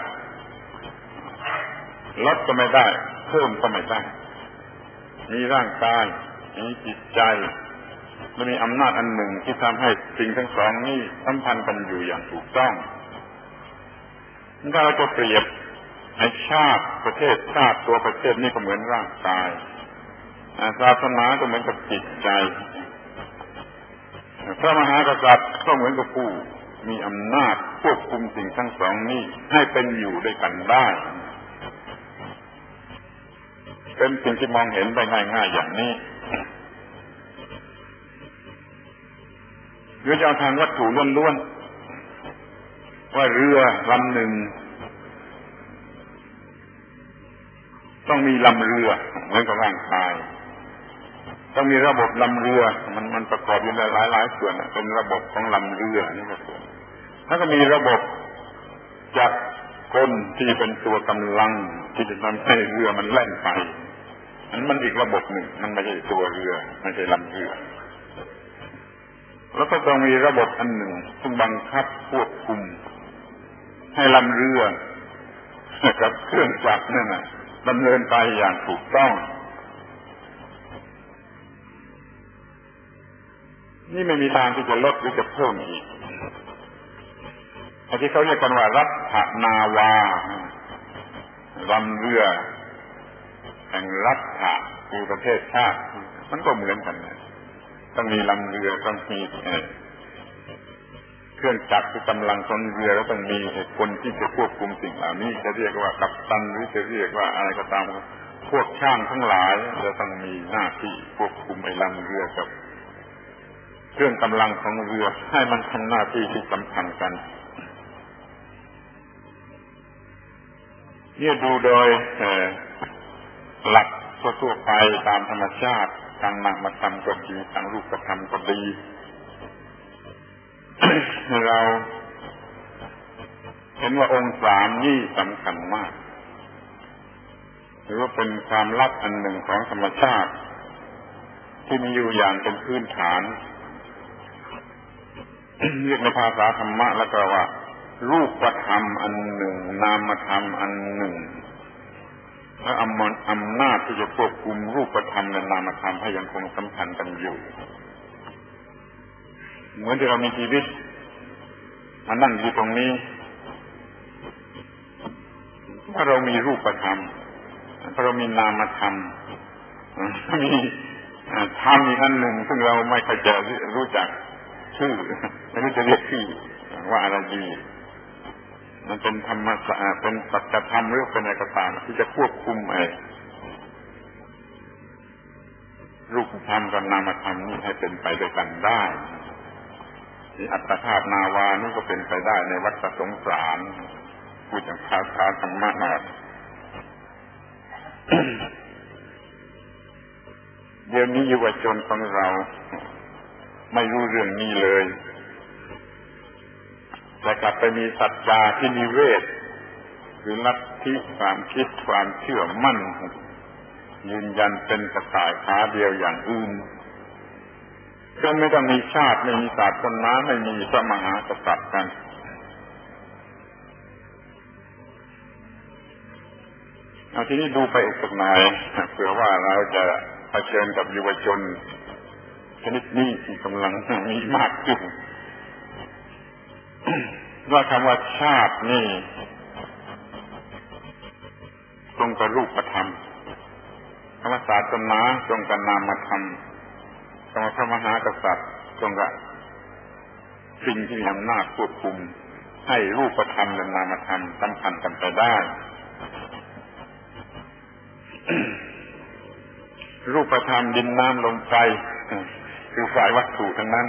Speaker 1: ลดก็ไม่ได้เพิ่มก็ไม่ได้มีร่างกายมีจิตใจและมีอำนาจอันหนึ่งที่ทำให้สิ่งทั้งสองนี้สัมพันธ์กันอยู่อย่างถูกต้องถ้าเราจะเปรียบในชาติประเทศชาติตัวประเทศนี่ก็เหมือนร่างกายศาสนาก็เหมือนกับจิตใจพระมหากษัตริย์ก็เหมือนกับผู้มีอำนาจควบคุมสิ่งทั้งสองนี้ให้เป็นอยู่ด้วยกันได้เป็นสิ่งที่มองเห็นได้ง่ายๆอย่างนี้หรือจะเอาทางวัตถุล้วนๆว่าเรือลำหนึ่งต้องมีลำเรือเหมือนกับร่างกายต้องมีระบบลำเรือมันประกอบอยู่ในหลายส่วนเป็นระบบของลำเรือนี่ก็ส่วนแล้วก็มีระบบจักรกลที่เป็นตัวกำลังที่จะทำให้เรือมันแล่นไปมันอีกระบบหนึ่งมันไม่ใช่ตัวเรือไม่ใช่ลำเรือแล้วก็ต้องมีระบบอันหนึ่งซึ่งบังคับควบคุมให้ลำเรือกับเครื่องจักรนั่นน่ะดำเนินไปอย่างถูกต้องนี่ไม่มีทางที่จะลดหรือจะเพิ่มอีกที่เขาเรียกกันว่ารัฐนาวาลำเรือแห่งรัฐคือประเทศชาติมันก็เหมือนกันนะต้องมีลำเรือต้องมีเครื่องจักรคือกำลังของเรือแล้วต้องมีคนที่จะควบคุมสิ่งเหล่านี้จะเรียกว่ากัปตันหรือจะเรียกว่าอะไรก็ตามพวกช่างทั้งหลายจะต้องมีหน้าที่ควบคุมไอ้ลำเรือกับเครื่องกำลังของเรือให้มันทำหน้าที่ที่สำคัญกันเนี่ยดูโดยหลักทั่วไปตามธรรมชาติทางนามธรรมก็ดีทางรูปธรรมก็ดี เราเห็นว่าองค์สามนี่สำคัญมากหรือว่าเป็นความลับอันหนึ่งของธรรมชาติที่มีอยู่อย่างเป็นพื้นฐาน เรียกในภาษาธรรมะแล้วก็ว่ารูปธรรมอันหนึ่งนามธรรมอันหนึ่งและอำนาจที่จะควบคุมรูปธรรมและนามธรรมให้ยังคงสัมพันธ์กันอยู่เหมือนที่เรามีชีวิตมานั่งอยู่ตรงนี้ถ้าเรามีรูปธรรมถ้าเรามีนามธรรมมีธรรมอีกอันหนึ่งซึ่งเราไม่ค่อยจะรู้จักชื่อไม่รู้จะเรียกชื่อว่าอะไรดีมันเป็นธรรมะเป็นสัจธรรมหรือเป็นอะไรก็ตามที่จะควบคุมรูปธรรมกับนามธรรมนี่ให้เป็นไปด้วยกันได้ที่อัตถธาตุนาวานี่ก็เป็นไปได้ในวัฏสงสารพูดอย่างภาษาธรรมะหน่อยเดี๋ยวนี้เยาวชนของเราไม่รู้เรื่องนี้เลยแต่กลับไปมีศรัทธาที่นิเวศหรือลัทธิความคิดความเชื่อมั่นยืนยันเป็นกระต่ายขาเดียวอย่างอื่นก็ไม่ต้องมีชาติไม่มีศาสนาไม่มีพระมหากษัตริย์กันเอาทีนี้ดูไปอีกสักหน่อยเผื่อว่าเราจะเผชิญกับเยาวชนชนิดนี้ที่กำลังมีมากขึ้นว่าคำว่าชาตินี่ตรงกับรูปธรรมคำว่าศาสนาตรงกับนามธรรมคำว่าพระมหากษัตริย์ตรงกับสิ่งที่มีอำนาจควบคุมให้รูปธรรมและนามธรรมสัมพันธ์กันไปได้รูปธรรมดินน้ำลมไฟคือฝ่ายวัตถุทั้งนั้น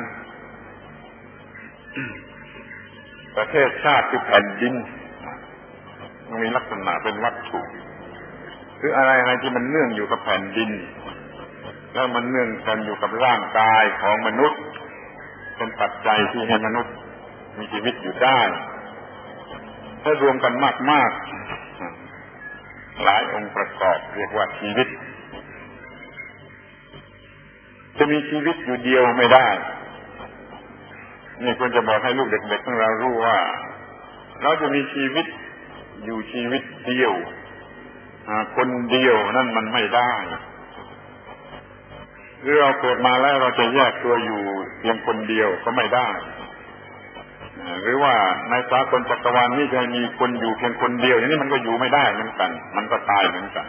Speaker 1: ประเทศชาติคือแผ่นดินมันมีลักษณะเป็นวัตถุหรืออะไรที่มันเนื่องอยู่กับแผ่นดินแล้วมันเนื่องกันอยู่กับร่างกายของมนุษย์เป็นปัจจัยที่ให้มนุษย์มีชีวิตอยู่ได้ถ้ารวมกันมากๆหลายองค์ประกอบเรียกว่าชีวิตจะมีชีวิตอยู่เดียวไม่ได้นี่ควรจะบอกให้ลูกเด็กๆของเรารู้ว่าเราจะมีชีวิตอยู่ชีวิตเดียวคนเดียวนั่นมันไม่ได้หรือเราเกิดมาแล้วเราจะแยกตัวอยู่เพียงคนเดียวก็ไม่ได้หรือว่าในสากลจักรวาลนี้จะมีคนอยู่เพียงคนเดียวอย่างนี้มันก็อยู่ไม่ได้เหมือนกันมันก็ตายเหมือนกัน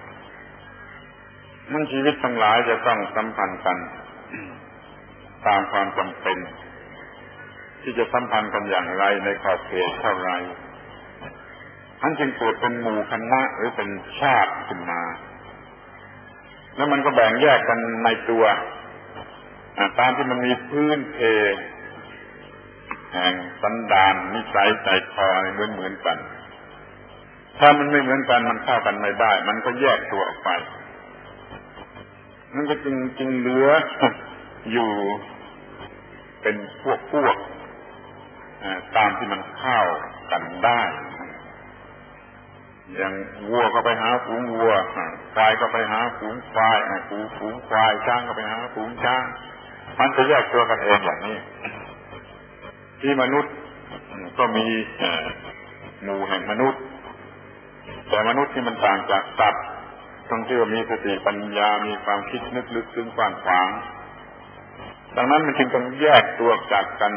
Speaker 1: นั่นชีวิตทั้งหลายจะต้องสัมพันธ์กันตามความจำเป็นที่จะสัมพันธ์กันอย่างไรในขอบเขตเท่าไรท่านจึงเกิดเป็นหมู่คณะหรือเป็นชาติขึ้นมาแล้วมันก็แบ่งแยกกันในตัวตามที่มันมีพื้นเพแห่งสันดานนิสัยใจคอเหมือนกันถ้ามันไม่เหมือนกันมันเข้ากันไม่ได้มันก็แยกตัวออกไปมันก็จึงเหลืออยู่เป็นพวกตามที่มันเข้ากันได้อย่างวัวก็ไปหาฝูงวัวควายก็ไปหาฝูงควายฝูงควายช้างก็ไปหาฝูงช้างมันจะแยกตัวกันเองอย่างนี้ที่มนุษย์ก็มีหมู่แห่งมนุษย์แต่มนุษย์ที่มันต่างจากสัตว์ตรงที่ว่ามีสติปัญญามีความคิดนึกลึกซึ้งกว้างขวางดังนั้นมันจึงต้องแยกตัวจากกัน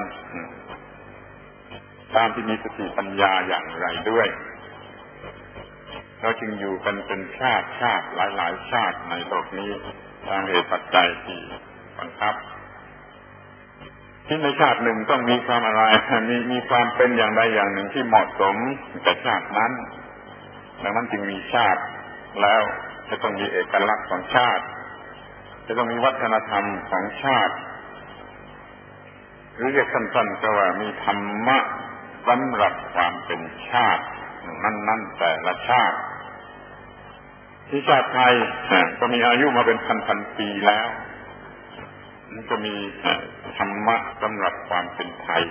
Speaker 1: ตามที่มีสติปัญญาอย่างไรด้วยเราจึงอยู่กันเป็นชาติหลายชาติในโลกนี้ตามเหตุปัจจัยที่บังคับที่ในชาติหนึ่งต้องมีความอะไรมีความเป็นอย่างใดอย่างหนึ่งที่เหมาะสมกับชาตินั้นดังนั้นจึงมีชาติแล้วจะต้องมีเอกลักษณ์ของชาติจะต้องมีวัฒนธรรมของชาติหรือเรียกสั้นๆก็ว่ามีธรรมะสำหรับความเป็นชาตินั้นๆแต่ละชาติที่ชาติไทยก็มีอายุมาเป็นพันปีแล้วมันก็มีธรรมะสำหรับความเป็นไทย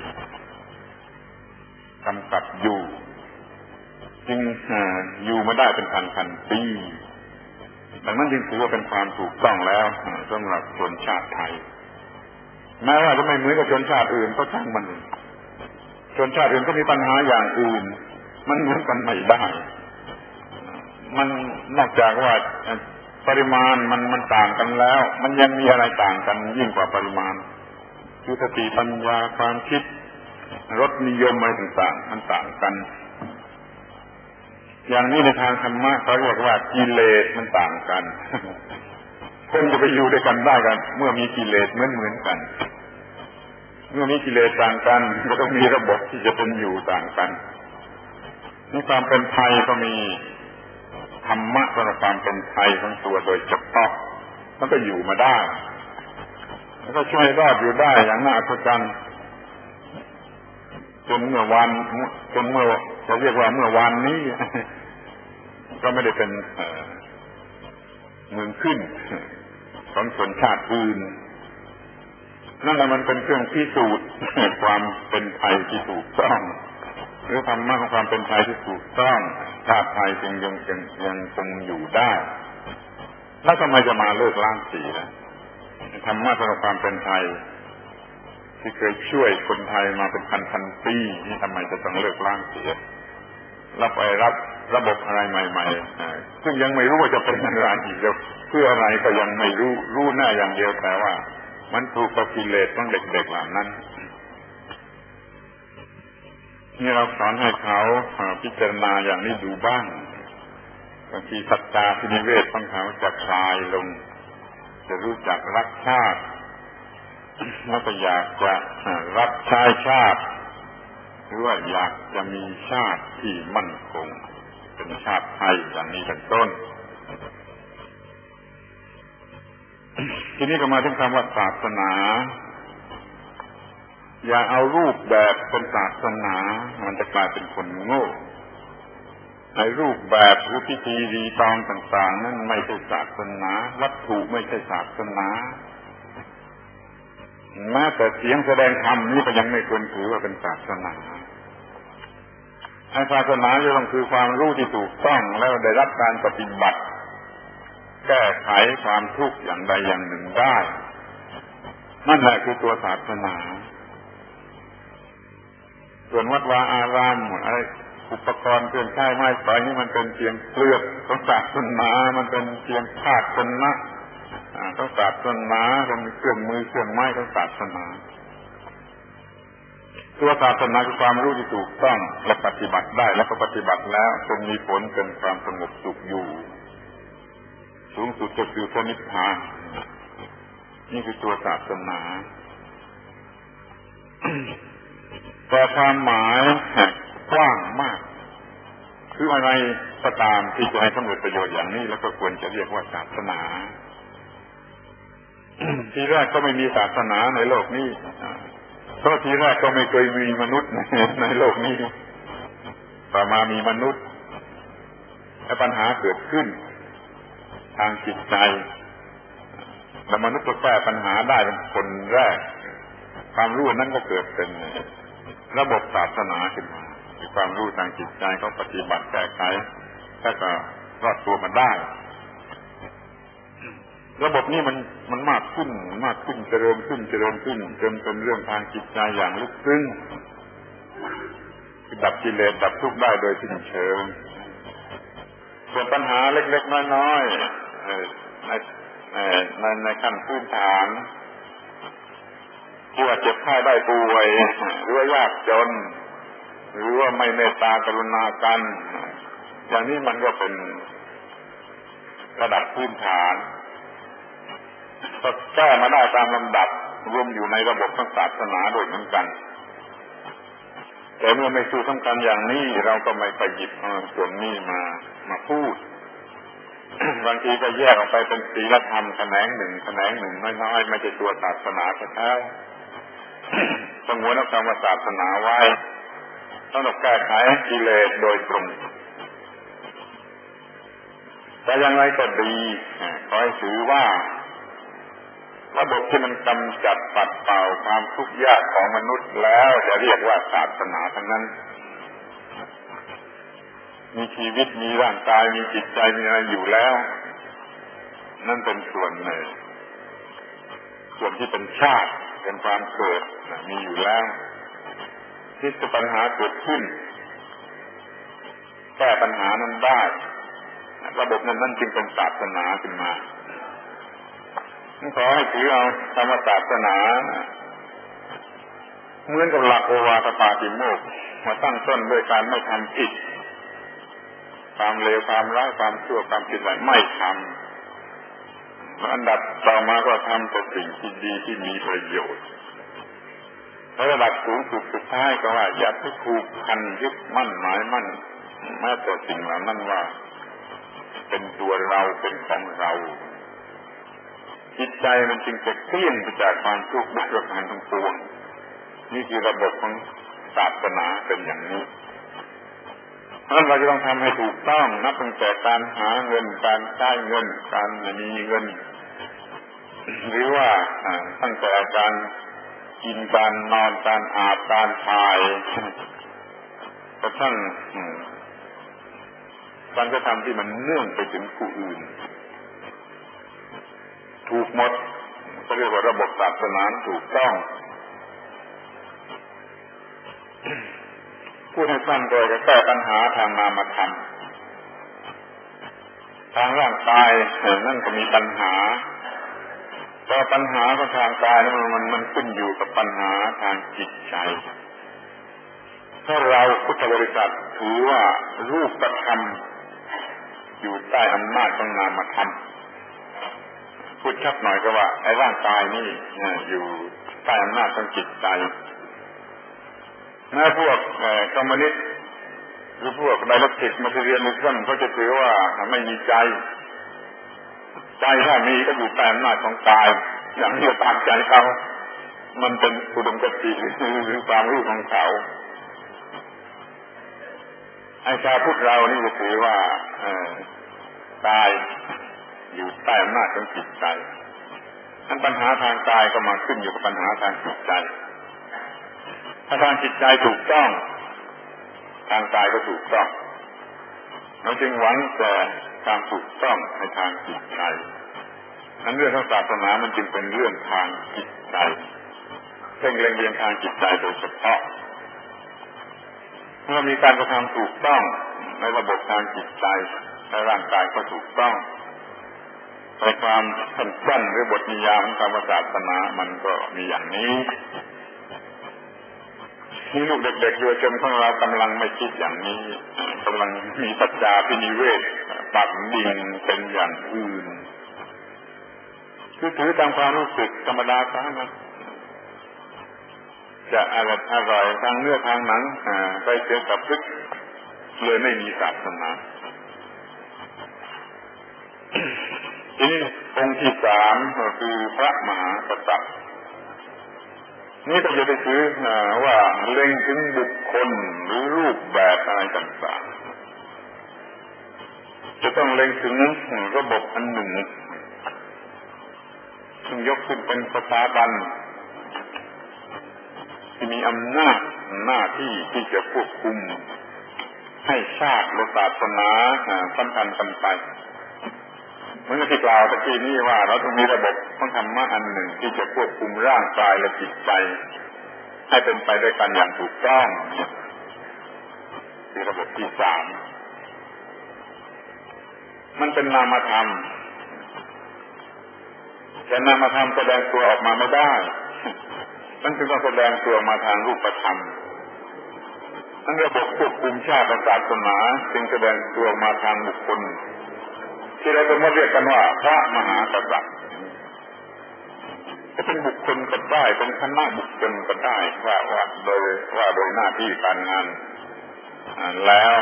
Speaker 1: กำกับอยู่จึงอยู่มาได้เป็นพันปีดังนั้นจึงถือว่าเป็นความถูกต้องแล้วสำหรับชนชาติไทยแม้ว่าจะไม่เหมือนกับชนชาติอื่นก็ช่างมันชนชาติอื่นก็มีปัญหาอย่างอื่นมันเหมือนกันไม่ได้มันนอกจากว่าปริมาณมันต่างกันแล้วมันยังมีอะไรต่างกันยิ่งกว่าปริมาณคือสติปัญญาความคิดรสนิยมอะไรต่างๆมันต่างกันอย่างนี้ในทางธรรมะเขาเรียกว่ากิเลสมันต่างกันคนจะไปอยู่ด้วยกันได้กันเมื่อมีกิเลสเหมือนกันเมื่อมีกิเลสต่างกันก็ต้องมีระบบที่จะเป็นอยู่ต่างกันในความเป็นไทยก็มีธรรมะสำหรับความเป็นไทยของตัวโดยเฉพาะมันก็อยู่มาได้แล้วก็ช่วยรอดอยู่ได้อย่างน่าอัศจรรย์จนเมื่อจะเรียกว่าเมื่อวานนี้ก็ไม่ได้เป็นเมืองขึ้นของชนชาติอื่นนั่นแหละมันเป็นเครื่องพิสูจน์ความเป็นไทยที่ถูกต้องหรือธรรมะของความเป็นไทยที่ถูกต้องชาติไทยจึงยังคงอยู่ได้แล้วทำไมจะมาเลิกล้างสีนะธรรมะสำหรับความเป็นไทยที่เคยช่วยคนไทยมาเป็นพันปีนี่ทำไมจะต้องเลิกล้างเสียรับไปรับระบบอะไรใหม่ๆซึ่งยังไม่รู้ว่าจะเป็นอะไรอีกแล้วเพื่ออะไรก็ยังไม่รู้แน่อย่างเดียวแต่ว่ามันถูกกับกิเลสของเด็กๆเหล่านั้นนี่เราสอนให้เขาพิจารณาอย่างนี้ดูบ้างบางทีศรัทธาพินิเวศของเขาจะคลายลงจะรู้จักรักชาติแล้วก็อยากจะรับใช้ชาติหรือว่าอยากจะมีชาติที่มั่นคงเป็นชาติไทยอย่างนี้เป็นต้นทีนี้ก็มาถึงคำว่าศาสนาอย่าเอารูปแบบเป็นศาสนามันจะกลายเป็นคนโง่ในรูปแบบหรือพิธีรีตองต่างๆนั้นไม่ใช่ศาสนาวัตถุไม่ใช่ศาสนาแม้แต่เสียงแสดงธรรมนี่ก็ยังไม่ควรถือว่าเป็นศาสนาศาสนาจะต้องคือความรู้ที่ถูกต้องแล้วได้รับการปฏิบัติแก้ไขความทุกข์อย่างใดอย่างหนึ่งได้นั่นแหละคือตัวศาสนาส่วนวัดวาอารามอะไรอุปกรณ์เครื่องใช้ไม้สอยนี่มันเป็นเพียงเปลือกของศาสนามันเป็นเพียงธาตุชนะของศาสนาเป็นเครื่องมือเครื่องไม้ของศาสนาตัวศาสนาคือความรู้ที่ถูกต้องและปฏิบัติได้และก็ปฏิบัติแล้วจนมีผลเป็นความสงบสุขอยู่สูงสุดก็คือพระนิพพานนี่คือตัวศาสนาแต่ความหมายกว้างมากคืออะไรก็ตามที่จะให้สำเร็จประโยชน์อย่างนี้แล้วก็ควรจะเรียกว่าศาสนาทีแรกก็ไม่มีศาสนาในโลกนี้เพราะทีแรกก็ไม่เคยมีมนุษย์ในโลกนี้ต่อมามีมนุษย์และปัญหาเกิดขึ้นทางจิตใจและมนุษย์ก็แก้ปัญหาได้เป็นคนแรกความรู้นั้นก็เกิดเป็นระบบศาสนาขึ้นมาความรู้ทางจิตใจเขาปฏิบัติแก้ไขแล้วก็รอดตัวมันได้ระบบนี้มันมากขึ้นเจริญขึ้นจนเป็นเรื่องทางจิตใจอย่างลึกซึ้งดับกิเลสดับทุกข์ได้โดยสิ้นเชิงส่วนปัญหาเล็กๆน้อยๆในขั้นพื้นฐานที่ว่าเจ็บไข้ได้ป่วยหรือว่ายากจนหรือว่าไม่เมตตากรุณากันอย่างนี้มันก็เป็นระดับพื้นฐานก็แก้มาได้ตามลำดับรวมอยู่ในระบบศาสนาโดยเหมือนกันแต่เมื่อไม่สู้สำคัญอย่างนี้เราก็ไม่ไปหยิบส่วนนี้มาพูด บางทีก็แยกออกไปเป็นศีลธรรมแขนงหนึ่งน้อยๆไม่ใช่ตัวศาสนาแท้ๆสงวนเอาคำว่าศาสนาไว้สำหรับแก้ไขกิเลสโดยตรงแต่อย่างไรก็ดีขอให้ถือว่าระบบที่มันกำจัดปัดเป่าความทุกข์ยากของมนุษย์แล้วจะเรียกว่าศาสนาทั้งนั้นมีชีวิตมีร่างกายมีจิตใจมีอะไรอยู่แล้วนั่นเป็นส่วนที่เป็นชาติเป็นความเกิดมีอยู่แล้วคิดปัญหาเกิดขึ้นแก้ปัญหานั้นได้ระบบนั้นจึงเป็นศาสนาขึ้นมาขอให้ถือเอาธรรมศาสนาเหมือนกับหลักโอวาทปาติโมกข์มาตั้งต้นด้วยการไม่ทำผิดความเลวความร้ายความชั่วความผิดอะไรไม่ทำอันดับต่อมาก็ทำแต่สิ่งที่ดีที่มีประโยชน์แล้วระดับสูงสุดสุดท้ายก็ว่าอย่าไปผูกพันยึดมั่นหมายมั่นแม้แต่สิ่งเหล่านั้นว่าเป็นตัวเราเป็นของเราจิตใจมันจึงจะเคลื่อนไปจากความทุกข์ด้วยประการทั้งปวงนี่คือระบบของศาสนาเป็นอย่างนี้เพราะฉะนั้นเราจะต้องทำให้ถูกต้องนับตั้งแต่การหาเงินการใช้เงินการมีเงินหรือว่าตั้งแต่การกินการนอนการอาบการถ่ายกระทั่งการกระทำที่มันเนื่องไปถึงผู้อื่นถูกหมดก็เรียกว่าระบบศาสนาถูกต้องพูดให้สั้นโดยแก้ปัญหาทางนามธรรมทางร่างกายนั่นก็มีปัญหาแต่ปัญหาของทางกายมันขึ้นอยู่กับปัญหาทางจิตใจถ้าเราพุทธบริษัทถือว่ารูปธรรมอยู่ใต้อำนาจของนามธรรมพูดชัดหน่อยก็ว่าไอ้ร่างกายนี่อยู่ใต้อำนาจของจิตใจแม้พวกคอมมิวนิสต์หรือพวกไดเรกติกมาเรียนนิซึมก็จะถือว่าไม่มีใจถ้ามีก็อยู่ใต้อำนาจของกายอย่างนี้ตามใจเขามันเป็นอุดมคติหรือความรู้ของเขาไอ้ชาวพุทธเรานี่ก็ถือว่ากายอยู่ใต้อำนาจของจิตใจทั้งปัญหาทางกายก็มาขึ้นอยู่กับปัญหาทางจิตใจถ้าทางจิตใจถูกต้องทางกายก็ถูกต้องเราจึงหวังแต่การถูกต้องในทางจิตใจนั้นเรื่องของศาสนามันจึงเป็นเรื่องทางจิตใจเพ่งเล็งเรียงทางจิตใจโดยเฉพาะเมื่อมีการกระทำถูกต้องในระบบทางจิตใจในร่างกายก็ถูกต้องในความสั้นๆหรือบทนิยามของคำศาสนามันก็มีอย่างนี้นี่ลูกเด็กๆเยาวชนของเรากำลังไม่คิดอย่างนี้กำลังมีปัจจาพินิเวศปักดิ่งเป็นอย่างอื่นคือถือตามความรู้สึกธรรมดาซะนะจะอร่อยทางเนื้อทางหนังไปเสียกับพึกเลยไม่มีศาสนาทีนี้องค์ที่สามก็คือพระมหากษัตริย์นี่ก็จะได้ถือว่าเล็งถึงบุคคลหรือรูปแบบอะไรต่างๆจะต้องเล็งถึงระบบอันหนึ่งซึ่งยกขึ้นเป็นสถาบันที่มีอำนาจหน้าที่ที่จะควบคุมให้ชาติและศาสนาสัมพันธ์กันไปเหมือนที่กล่าวตะกี้นี้ว่าเราต้องมีระบบของธรรมะอันหนึ่งที่จะควบคุมร่างกายและจิตใจให้เป็นไปด้วยกันอย่างถูกต้องคือระบบที่สามมันเป็นนามธรรมแต่นามธรรมแสดงตัวออกมาไม่ได้มันจึงต้องแสดงตัวมาทางรูปธรรมทั้งระบบควบคุมชาติศาสนาจึงแสดงตัวมาทางบุคคลที่เราจะมาเรียกกันว่าพระมหากษัตริย์จะเป็นบุคคลก็ได้เป็นคณะบุคคลก็ได้ว่าโดยหน้าที่การงานแล้ว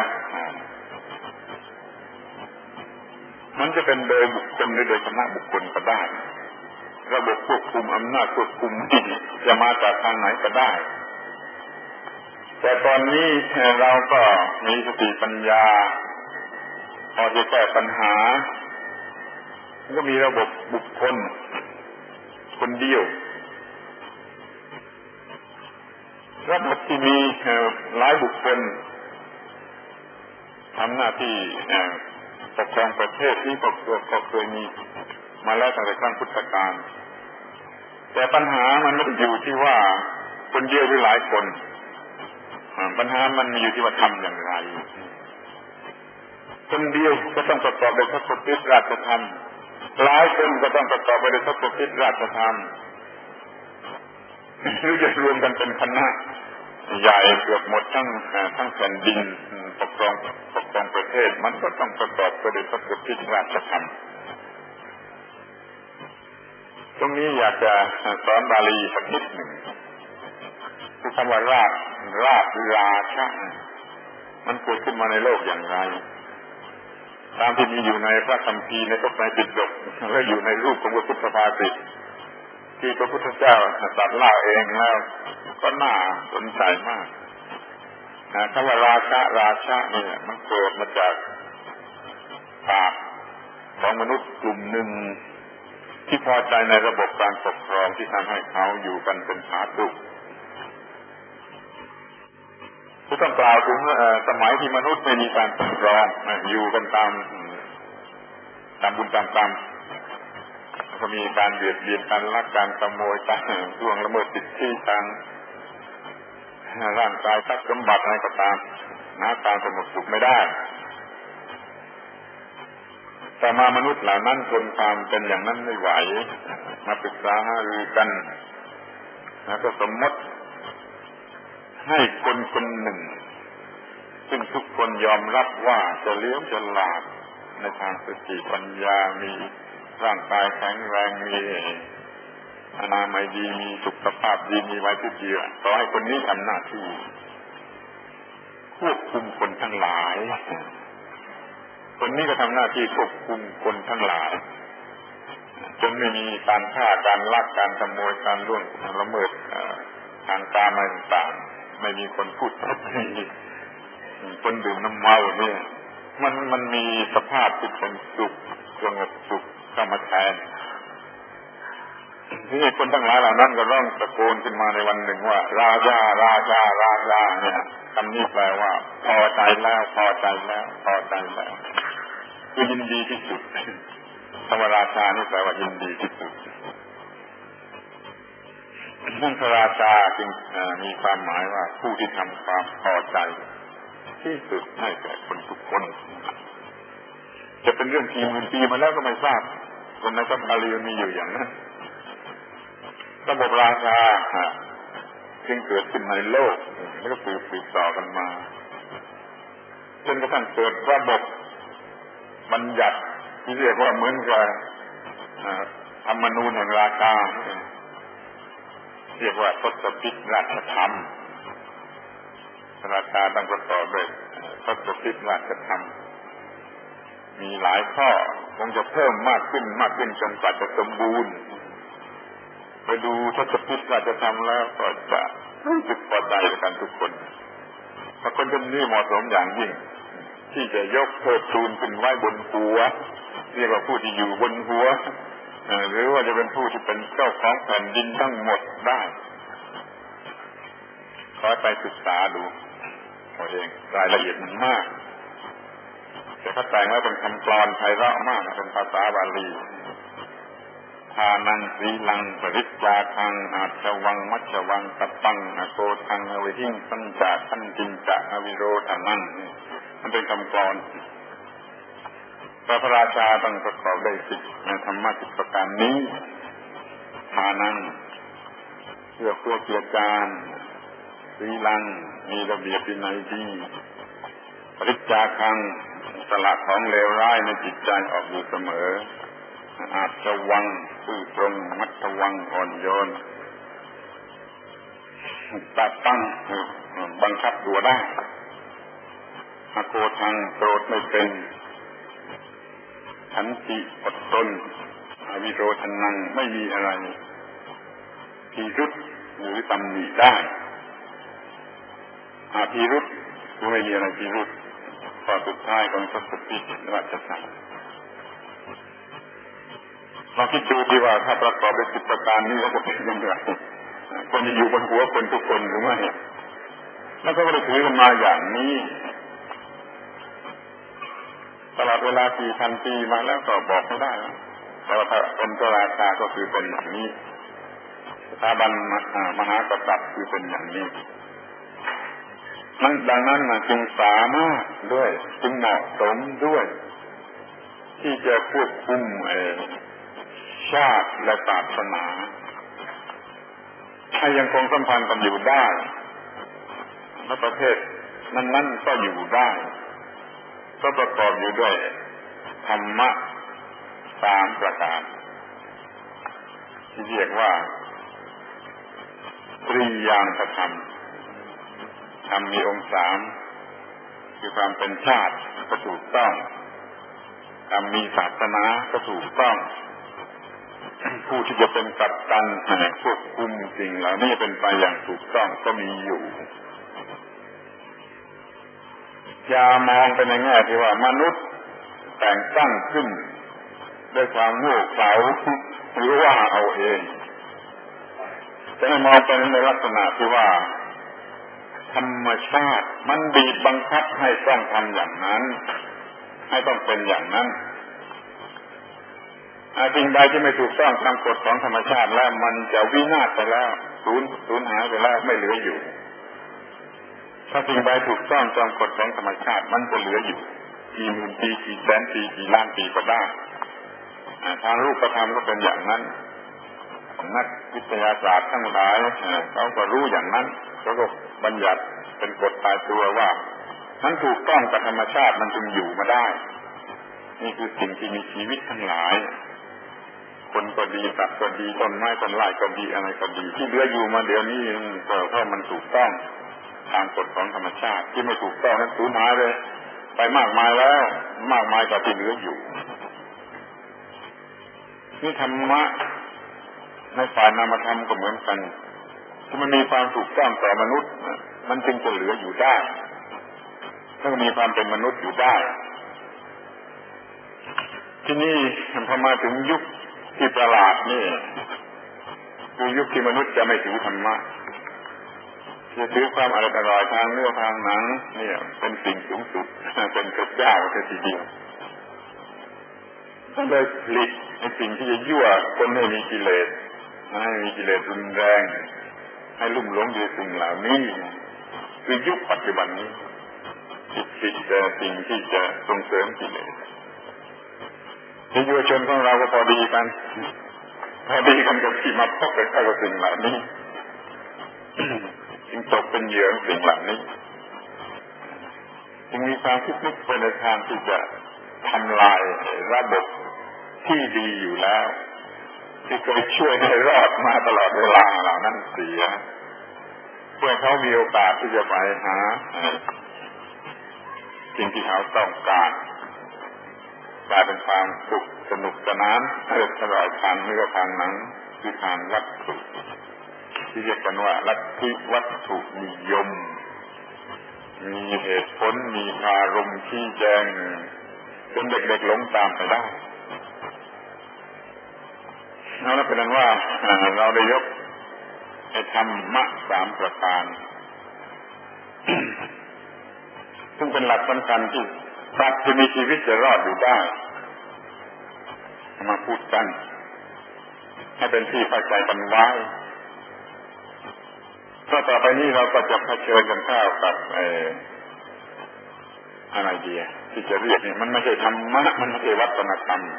Speaker 1: มันจะเป็นโดยบุคคลหรือโดยคณะบุคคลก็ได้ระบบควบคุมอำนาจควบคุมจะมาจากทางไหนก็ได้แต่ตอนนี้เราก็มีสติปัญญาพอจะแก้ปัญหาก็มีระบบบุคคลคนเดียวระบบที่มีหลายบุคคลทำหน้าที่ปกครองประเทศที่ก็เคยมีมาแล้วตั้งแต่ครั้งพุทธกาลแต่ปัญหามันไม่ได้อยู่ที่ว่าคนเดียวหรือหลายคนปัญหามันมีอยู่ที่ว่าทำอย่างไรคนเดียวก็ต้องประกอบด้วยทศพิธราชธรรมหลายคนก็ต้องประกอบไปด้วยทศพิธราชธรรมหรือจะรวมกันเป็นคณะใหญ่เกือบหมดทั้งแผ่นดินปกครองประเทศมันก็ต้องประกอบไปด้วยทศพิธราชธรรมตรงนี้อยากจะสอนบาลีสักนิดหนึ่งคือคำว่าราชหรือราชะมันเกิดขึ้นมาในโลกอย่างไรตามที่มีอยู่ในพระคัมภีร์ในพระไตรปิฎกและอยู่ในรูปของพระพุทธภาษิตที่พระพุทธเจ้าตรัสเล่าเองแล้วก็น่าสนใจมากคำว่าราชะนี่มันเกิดมาจากปากของมนุษย์กลุ่มหนึ่งที่พอใจในระบบการปกครองที่ทำให้เขาอยู่กันเป็นผาสุกผู้ต้องกล่าวถึงสมัยที่มนุษย์ไม่มีการปกครองอยู่กันตามบุญตามกรรมก็มีการเบียดเบียนกันลักการขโมยกันล่วงละเมิดสิทธิทางร่างกายทรัพย์สมบัติอะไรก็ตามการสงบสุขไม่ได้แต่มนุษย์เหล่านั้นทนความเป็นอย่างนั้นไม่ไหวมาปรึกษาหารือกันแล้วก็สมมติให้คนหนึ่งซึ่งทุกคนยอมรับว่าจะเลี้ยงฉลาดในทางสติปัญญามีร่างกายแข็งแรงมีอนามัยดีมีสุขภาพดีมีไว้ทุกอย่างขอให้คนนี้ทำหน้าที่ควบคุมคนทั้งหลายคนนี้ก็ทำหน้าที่ควบคุมคนทั้งหลายจนไม่มีการฆ่าการลักการขโมยการล่วงละเมิดทางการอะไรต่างๆไม่มีคนพูดเท็จคนดื่มน้ำเมาเนี่ยมันมีสภาพที่เป็นสุขสงบสุขเข้ามาแทนที่คนทั้งหลายเหล่านั้นก็ร้องตะโกนขึ้นมาในวันหนึ่งว่าราชาเนี่ยคำนี้แปลว่าพอใจแล้วคือยินดีที่สุดคำว่าราชานี่แปลว่ายินดีที่สุดนั่นพระราชาจึงมีความหมายว่าผู้ที่ทำความพอใจที่สุดให้แก่คนทุกคนจะเป็นเรื่องกี่หมื่นปีมาแล้วก็ไม่ทราบคนในพระบาลีมีอยู่อย่างนั้นระบบราชาจึงเกิดขึ้นในโลกแล้วก็สืบต่อกันมาจนกระทั่งเกิดระบบบัญญัติที่เรียกว่าเหมือนกับธรรมนูญแห่งราชาเรียกว่าทศพิธราชธรรมราชาต้องประกอบด้วยทศพิธราชธรรมมีหลายข้อคงจะเพิ่มมากขึ้นจนกว่าจะสมบูรณ์ไปดูทศพิธราชธรรมแล้วก็จะรู้สึกพอใจกันทุกคนเพราะคนคนนี้เหมาะสมอย่างยิ่งที่จะยกเทิดทูนขึ้นไว้บนหัวเรียกว่าผู้ที่อยู่บนหัวหรือว่าจะเป็นผู้ที่เป็นเจ้าของแผ่นดินทั้งหมดได้ขอไปศึกษาดูตัวเองรายละเอียดมันมากแต่ถ้าแต่งแล้วเป็นคำกลอนไพเราะมากเป็นภาษาบาลีทานังสีลังปริจจาคังอาชวังมัชวังตะปังอโกทังอวิหิงสัญจาทันจินจะอวิโรธานังมันเป็นคำกลอนพระราชาต้องประกอบด้วยสิทธิธรรมะ10ประการนี้ทานังเพื่อเกียรติการสีลังมีระเบียบวินัยดีปริจจาคังสละของเลวร้ายในจิตใจออกอยู่เสมออาชวังซื่อตรงมัชวังอ่อนโยนตาตั้งบังคับตัวได้อโกทังโกรธไม่เป็นขันติอดทนอวิโรธนังไม่มีอะไรพิรุธหรือตำหนิได้พิรุธไม่มีอะไรพิรุธข้อสุดท้ายของทศพิธราชธรรมลองคิดดูดีว่าถ้าประกอบด้วย10ประการนี้แล้วจะเป็นยังไงคนที่อยู่บนหัวคนทุกคนหรือไม่แล้วก็ได้ถือกันมาอย่างนี้ตลอดเวลากี่พันปีมาแล้วก็บอกไม่ได้แต่ว่าถ้าเป็นพระราชาก็คือเป็นอย่างนี้สถาบันมหากษัตริย์คือเป็นอย่างนี้ดังนั้นจึงสามารถด้วยจึงเหมาะสมด้วยที่จะควบคุมชาติและศาสนาให้ยังคงสัมพันธ์กันอยู่ได้และประเทศนั้นๆก็อยู่ได้ก็ประกอบอยู่ด้วยธรรมะ3ประการที่เรียกว่าตรียางคธรรมธรรมมีองค์3คือความเป็นชาติก็ถูกต้องธรรมมีศาสนาก็ถูกต้องผู้ที่จะเป็นกัปตันควบคุมสิ่งเหล่านี้เป็นไปอย่างถูกต้องก็มีอยู่อย่ามองไปในแง่ที่ว่ามนุษย์แต่งตั้งขึ้นด้วยความโง่เขลาหรือว่าเอาเองจะให้มองไปในลักษณะที่ว่าธรรมชาติมันบีบบังคับให้ต้องทำอย่างนั้นให้ต้องเป็นอย่างนั้นสิ่งใดที่ไม่ถูกต้องตามกฎของธรรมชาติแล้วมันจะวินาศไปแล้วสูญหายไปแล้วไม่เหลืออยู่ถ้าสิ่งใดถูกต้องตามกฎของธรรมชาติมันจะเหลืออยู่กี่หมื่นปีกี่แสนปีกี่ล้านปีก็ได้ทางรูปธรรมก็เป็นอย่างนั้นนักวิทยาศาสตร์ทั้งหลายเขาก็รู้อย่างนั้นเขาก็บัญญัติเป็นกฎตายตัวว่ามันถูกต้องกับธรรมชาติมันจึงอยู่มาได้นี่คือสิ่งที่มีชีวิตทั้งหลายคนก็ดีสัตว์ก็ดีต้นไม้ต้นไม้ก็ดีอะไรก็ดีที่เหลืออยู่มาเดี๋ยวนี้ก็เพราะมันถูกต้องตามกฎของธรรมชาติที่ไม่ถูกต้องนั้นสูญหายเลยไปมากมายแล้วมากมายกว่าที่เหลืออยู่นี่ธรรมะในฝ่ายนามธรรมก็เหมือนกันที่มันมีความถูกต้องต่อมนุษย์มันจึงจะเหลืออยู่ได้ต้องมีความเป็นมนุษย์อยู่ได้ที่นี่พอมาถึงยุคที่ประหลาดนี่คือยุคที่มนุษย์จะไม่ถือธรรมะจะถือความอร่อยทางเนื้อทางหนังเนี่ยเป็นสิ่งสูงสุดเป็นพระเจ้าทีเดียวก็เลยผลิตในสิ่งที่จะยั่วคนให้มีกิเลสให้มีกิเลสรุนแรงให้ลุ่มหลงอยู่สิ่งเหล่านี้คือยุคปัจจุบันนี้ผิดแต่สิ่งที่จะส่งเสริมกิเลสที่ยุวชนของเราก็พอดีกันกับที่มาพบกันกับสิ่งเหล่านี้จึงตกเป็นเหยื่อสิ่งเหล่านี้จึงมีความคิดนึกไปในทางที่จะทำลายระบบที่ดีอยู่แล้วที่เคยช่วยให้รอดมาตลอดเวลาเหล่านั้นเสียเพื่อเขามีโอกาสที่จะไปหาสิ่งที่เขาต้องการกลายเป็นความสุขสนุกสนานอร่อยทางเนื้อทางหนังคือทางวัตถุที่เรียกกันว่าลัทธิวัตถุนิยมมีเหตุผลมีอารมณ์ที่แจงจนเด็กๆหลงตามไปได้แล้วเป็นนั้นว่าเราได้ยกธรรมะ3ประการซึ่งเป็นหลักสำคัญที่สัตว์ที่มีชีวิตจะรอดอยู่ได้มาพูดกันให้เป็นที่เข้าใจกันไว้ถ้าต่อไปนี้เราก็จะเผชิญกันข้าวกับอะไรดีที่จะเรียกนี่มันไม่ใช่ธรรมะมันไม่ใช่วัฒนธรรม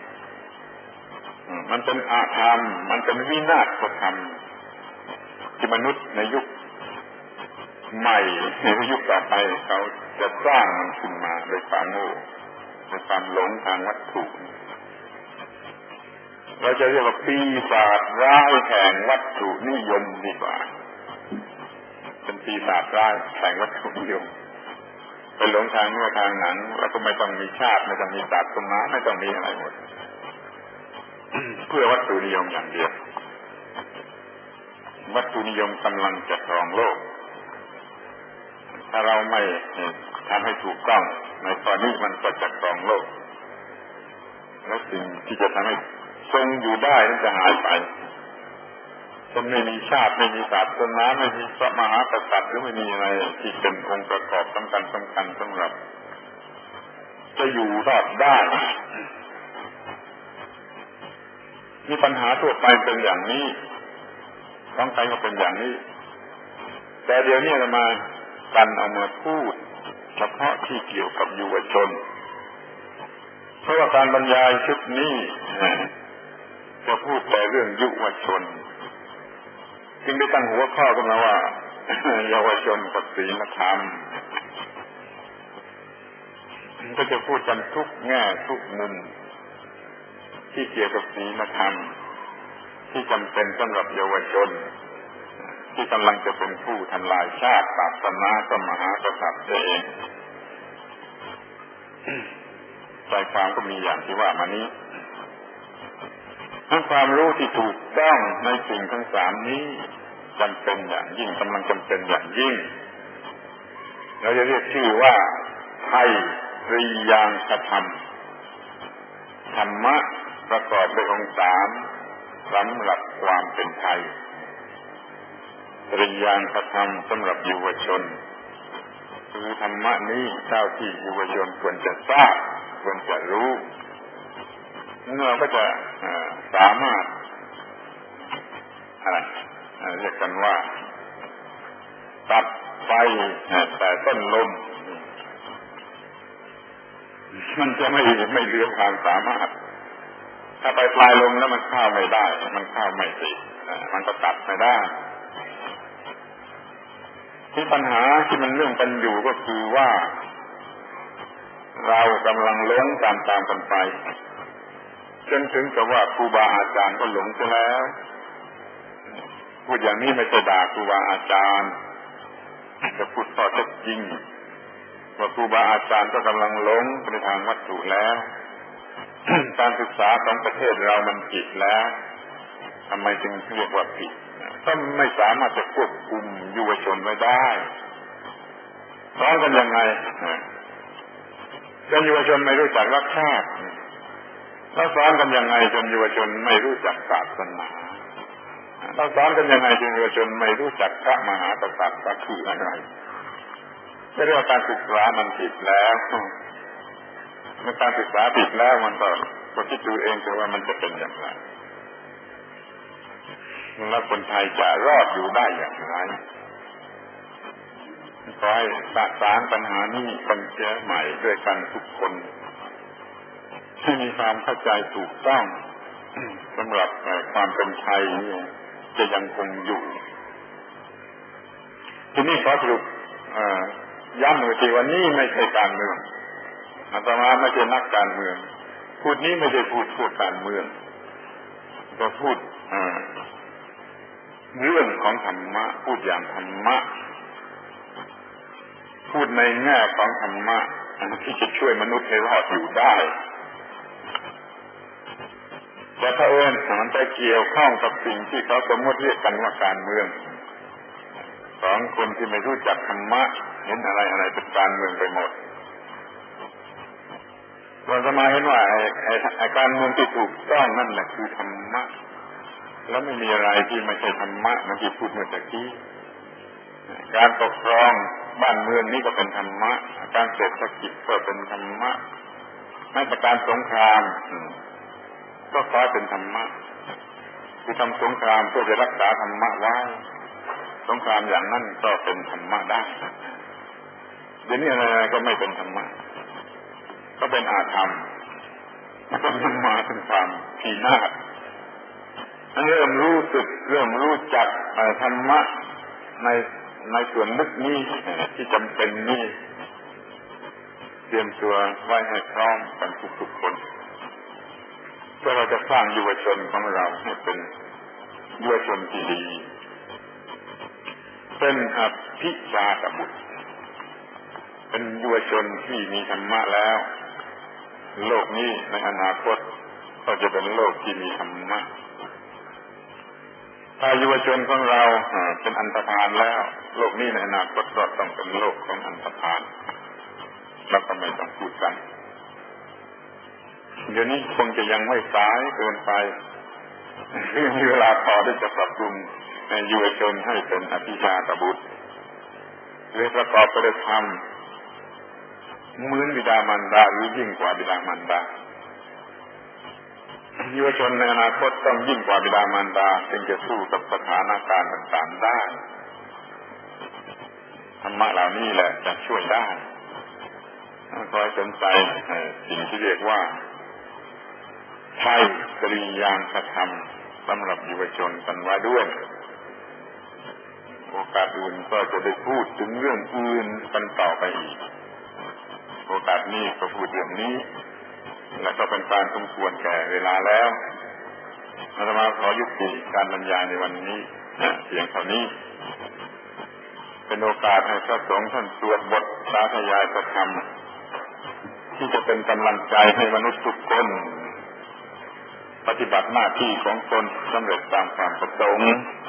Speaker 1: มันเป็นอาธรรมมันเป็นวินาศธรรมที่มนุษย์ในยุคใหม่ในยุคต่อไปเขาจะสร้างมันขึ้นมาโดยความโง่โดยความหลงทางวัตถุเราจะเรียกว่าปีศาจร้ายแห่งวัตถุนิยมดีกว่าเป็นปีศาจร้ายแห่งวัตถุนิยมเป็นหลงทางเนื้อทางหนังแล้วก็ไม่ต้องมีชาติไม่ต้องมีศาสนาไม่ต้องมีอะไรหมดเพื่อวัตถุนิยมอย่างเดียววัตถุนิยมกำลังจะครองโลกถ้าเราไม่ทำให้ถูกต้องในตอนนี้มันก็จะครองโลกแล้วสิ่งที่จะทำให้ทรงอยู่ได้นั้นจะหายไปจนไม่มีชาติไม่มีศาสนาไม่มีพระมหากษัตริย์หรือไม่มีอะไรที่เป็นองค์ประกอบสำคัญสำหรับจะอยู่รอดได้มีปัญหาทั่วไปเป็นอย่างนี้ต้องไปก็เป็นอย่างนี้แต่เดี๋ยวนี้เรามากันเอามาพูดเฉพาะที่เกี่ยวกับเยาวชนเพราะว่าการบรรยายชุดนี้จะพูดแต่เรื่องเยาวชนจึงได้ตั้งหัวข้อกันมาว่าเยาวชนกับศีลธรรมก็จะพูดกันทุกแง่ทุกมุมที่เกี่ยวกับศีลธรรมที่จำเป็นสำหรับเยาวชนที่กำลังจะเป็นผู้ทำลายชาติศาสนาพระมหากษัตริย์เองใจความก็มีอย่างที่ว่ามานี้ทั้งความรู้ที่ถูกต้องในสิ่งทั้งสามนี้จำเป็นอย่างยิ่งกำลังจำเป็นอย่างยิ่งเราจะเรียกชื่อว่าไทยตรียางคธรรมธรรมะประกอบด้วยองค์สามสำหรับความเป็นไทยตรียางคธรรมสำหรับเยาวชนคือธรรมะนี้เท่าที่เยาวชนควรจะทราบควรจะรู้เราก็จะสามารถเรียกกันว่าตัดไฟแต่ต้นลมมันจะไม่เหลือความสามารถถ้าไปปลายลมแล้วมันเข้าไม่ได้มันเข้าไม่ติดมันก็ตัดไม่ได้ที่ปัญหาที่มันเรื่องกันอยู่ก็คือว่าเรากำลังหลงตามกันไปจนถึงกับว่าครูบาอาจารย์ก็หลงไปแล้วพูดอย่างนี้ไม่ใช่ด่าครูบาอาจารย์จะพูดข้อเท็จจริงว่าครูบาอาจารย์ก็กำลังหลงไปทางวัตถุแล้ว การศึกษาของประเทศเรามันผิดแล้วทำไมจึงเรียกว่าผิดก็ไม่สามารถจะควบคุมเยาวชนไว้ได้สอนกันยังไงจนเยาวชนไม่รู้จักรักชาติแล้วสอนกันยังไงจนเยาวชนไม่รู้จักศาสนาแล้วสอนกันยังไงจนเยาวชนไม่รู้จักพระมหากษัตริย์ว่าคืออะไรไม่เรียกว่าการศึกษามันผิดแล้วเมื่อการศึกษาผิดแล้วมันก็คิดดูเองแต่ว่ามันจะเป็นอย่างไรแล้วคนไทยจะรอดอยู่ได้อย่างไรขอให้สะสางปัญหานี้กันเสียใหม่ด้วยกันทุกคนให้มีความเข้าใจถูกต้องสำหรับความเป็นไทยนี่จะยังคงอยู่ทีนี้ขอสรุปย้ำอีกทีว่านี่ไม่ใช่การเมืองอาตมาไม่ใช่นักการเมืองพูดนี้ไม่ใช่พูดการเมืองก็พูดเรื่องของธรรมะพูดอย่างธรรมะพูดในแง่ของธรรมะที่จะช่วยมนุษย์ให้รอดอยู่ได้แต่ถ้ามันไปเกี่ยวข้องกับสิ่งที่เขาสมมติเรียกกันว่าการเมืองของคนที่ไม่รู้จักธรรมะเห็นอะไรเป็นการเมืองไปหมดเราจะมาเห็นว่าไอ้การเมืองที่ถูกต้องนั่นแหละคือธรรมะแล้วไม่มีอะไรที่ไม่ใช่ธรรมะเมื่อกี้พูดเมื่อกี้การปกครองบ้านเมืองนี่ก็เป็นธรรมะการเศรษฐกิจก็เป็นธรรมะแม้แต่การสงครามก็ขอเป็นธรรมะคือทำสงครามเพื่อจะรักษาธรรมะไว้สงครามอย่างนั้นก็เป็นธรรมะได้เดี๋ยวนี้อะไรก็ไม่เป็นธรรมะก็เป็นอาธรรมมันก็นำมาถึงความพินาศเริ่มรู้จักธรรมะในส่วนลึกนี้ที่จำเป็นนี่เตรียมตัวไว้ให้พร้อมกันทุกๆคนเพื่อเราจะสร้างเยาวชนของเราให้เป็นเยาวชนที่ดีเป็นอภิชาตบุตรเป็นเยาวชนที่มีธรรมะแล้วโลกนี้ในอนาคตก็จะเป็นโลกที่มีธรรมะถ้าเยาวชนของเราเป็นอันธพาลแล้วโลกนี้ในอนาคตก็ต้องเป็นโลกของอันธพาลเราก็ไม่ต้องพูดกันเดี๋ยวนี้คงจะยังไม่สายเกินไปมีเวลาพอที่จะปรับปรุงเยาวชนให้เป็นอภิชาตบุตรหรือประกอบไปด้วยธรรมเหมือนบิดามารดาหรือยิ่งกว่าบิดามารดาเยาวชนในอนาคตต้องยิ่งกว่าบิดามารดาจึงจะสู้กับสถานการณ์ต่างๆได้ธรรมะเหล่านี้แหละจะช่วยได้คอยสนใจสิ่งที่เรียกว่าไทยกริยางคธรรมสำหรับเยาวชนกันไว้ด้วยโอกาสอื่นก็จะได้พูดถึงเรื่องอื่นกันต่อไปอีกโอกาสนี้ก็พูดเรื่องนี้และก็เป็นการสมควรแก่เวลาแล้วอาตมาขอยุติการบรรยายในวันนี้เพียงเท่านี้เป็นโอกาสให้พระสงฆ์ท่านสวดบทสาธยายพระธรรมที่จะเป็นกำลังใจให้มนุษย์ทุกคนปฏิบัติหน้าที่ของตนสำเร็จตามความประสงค์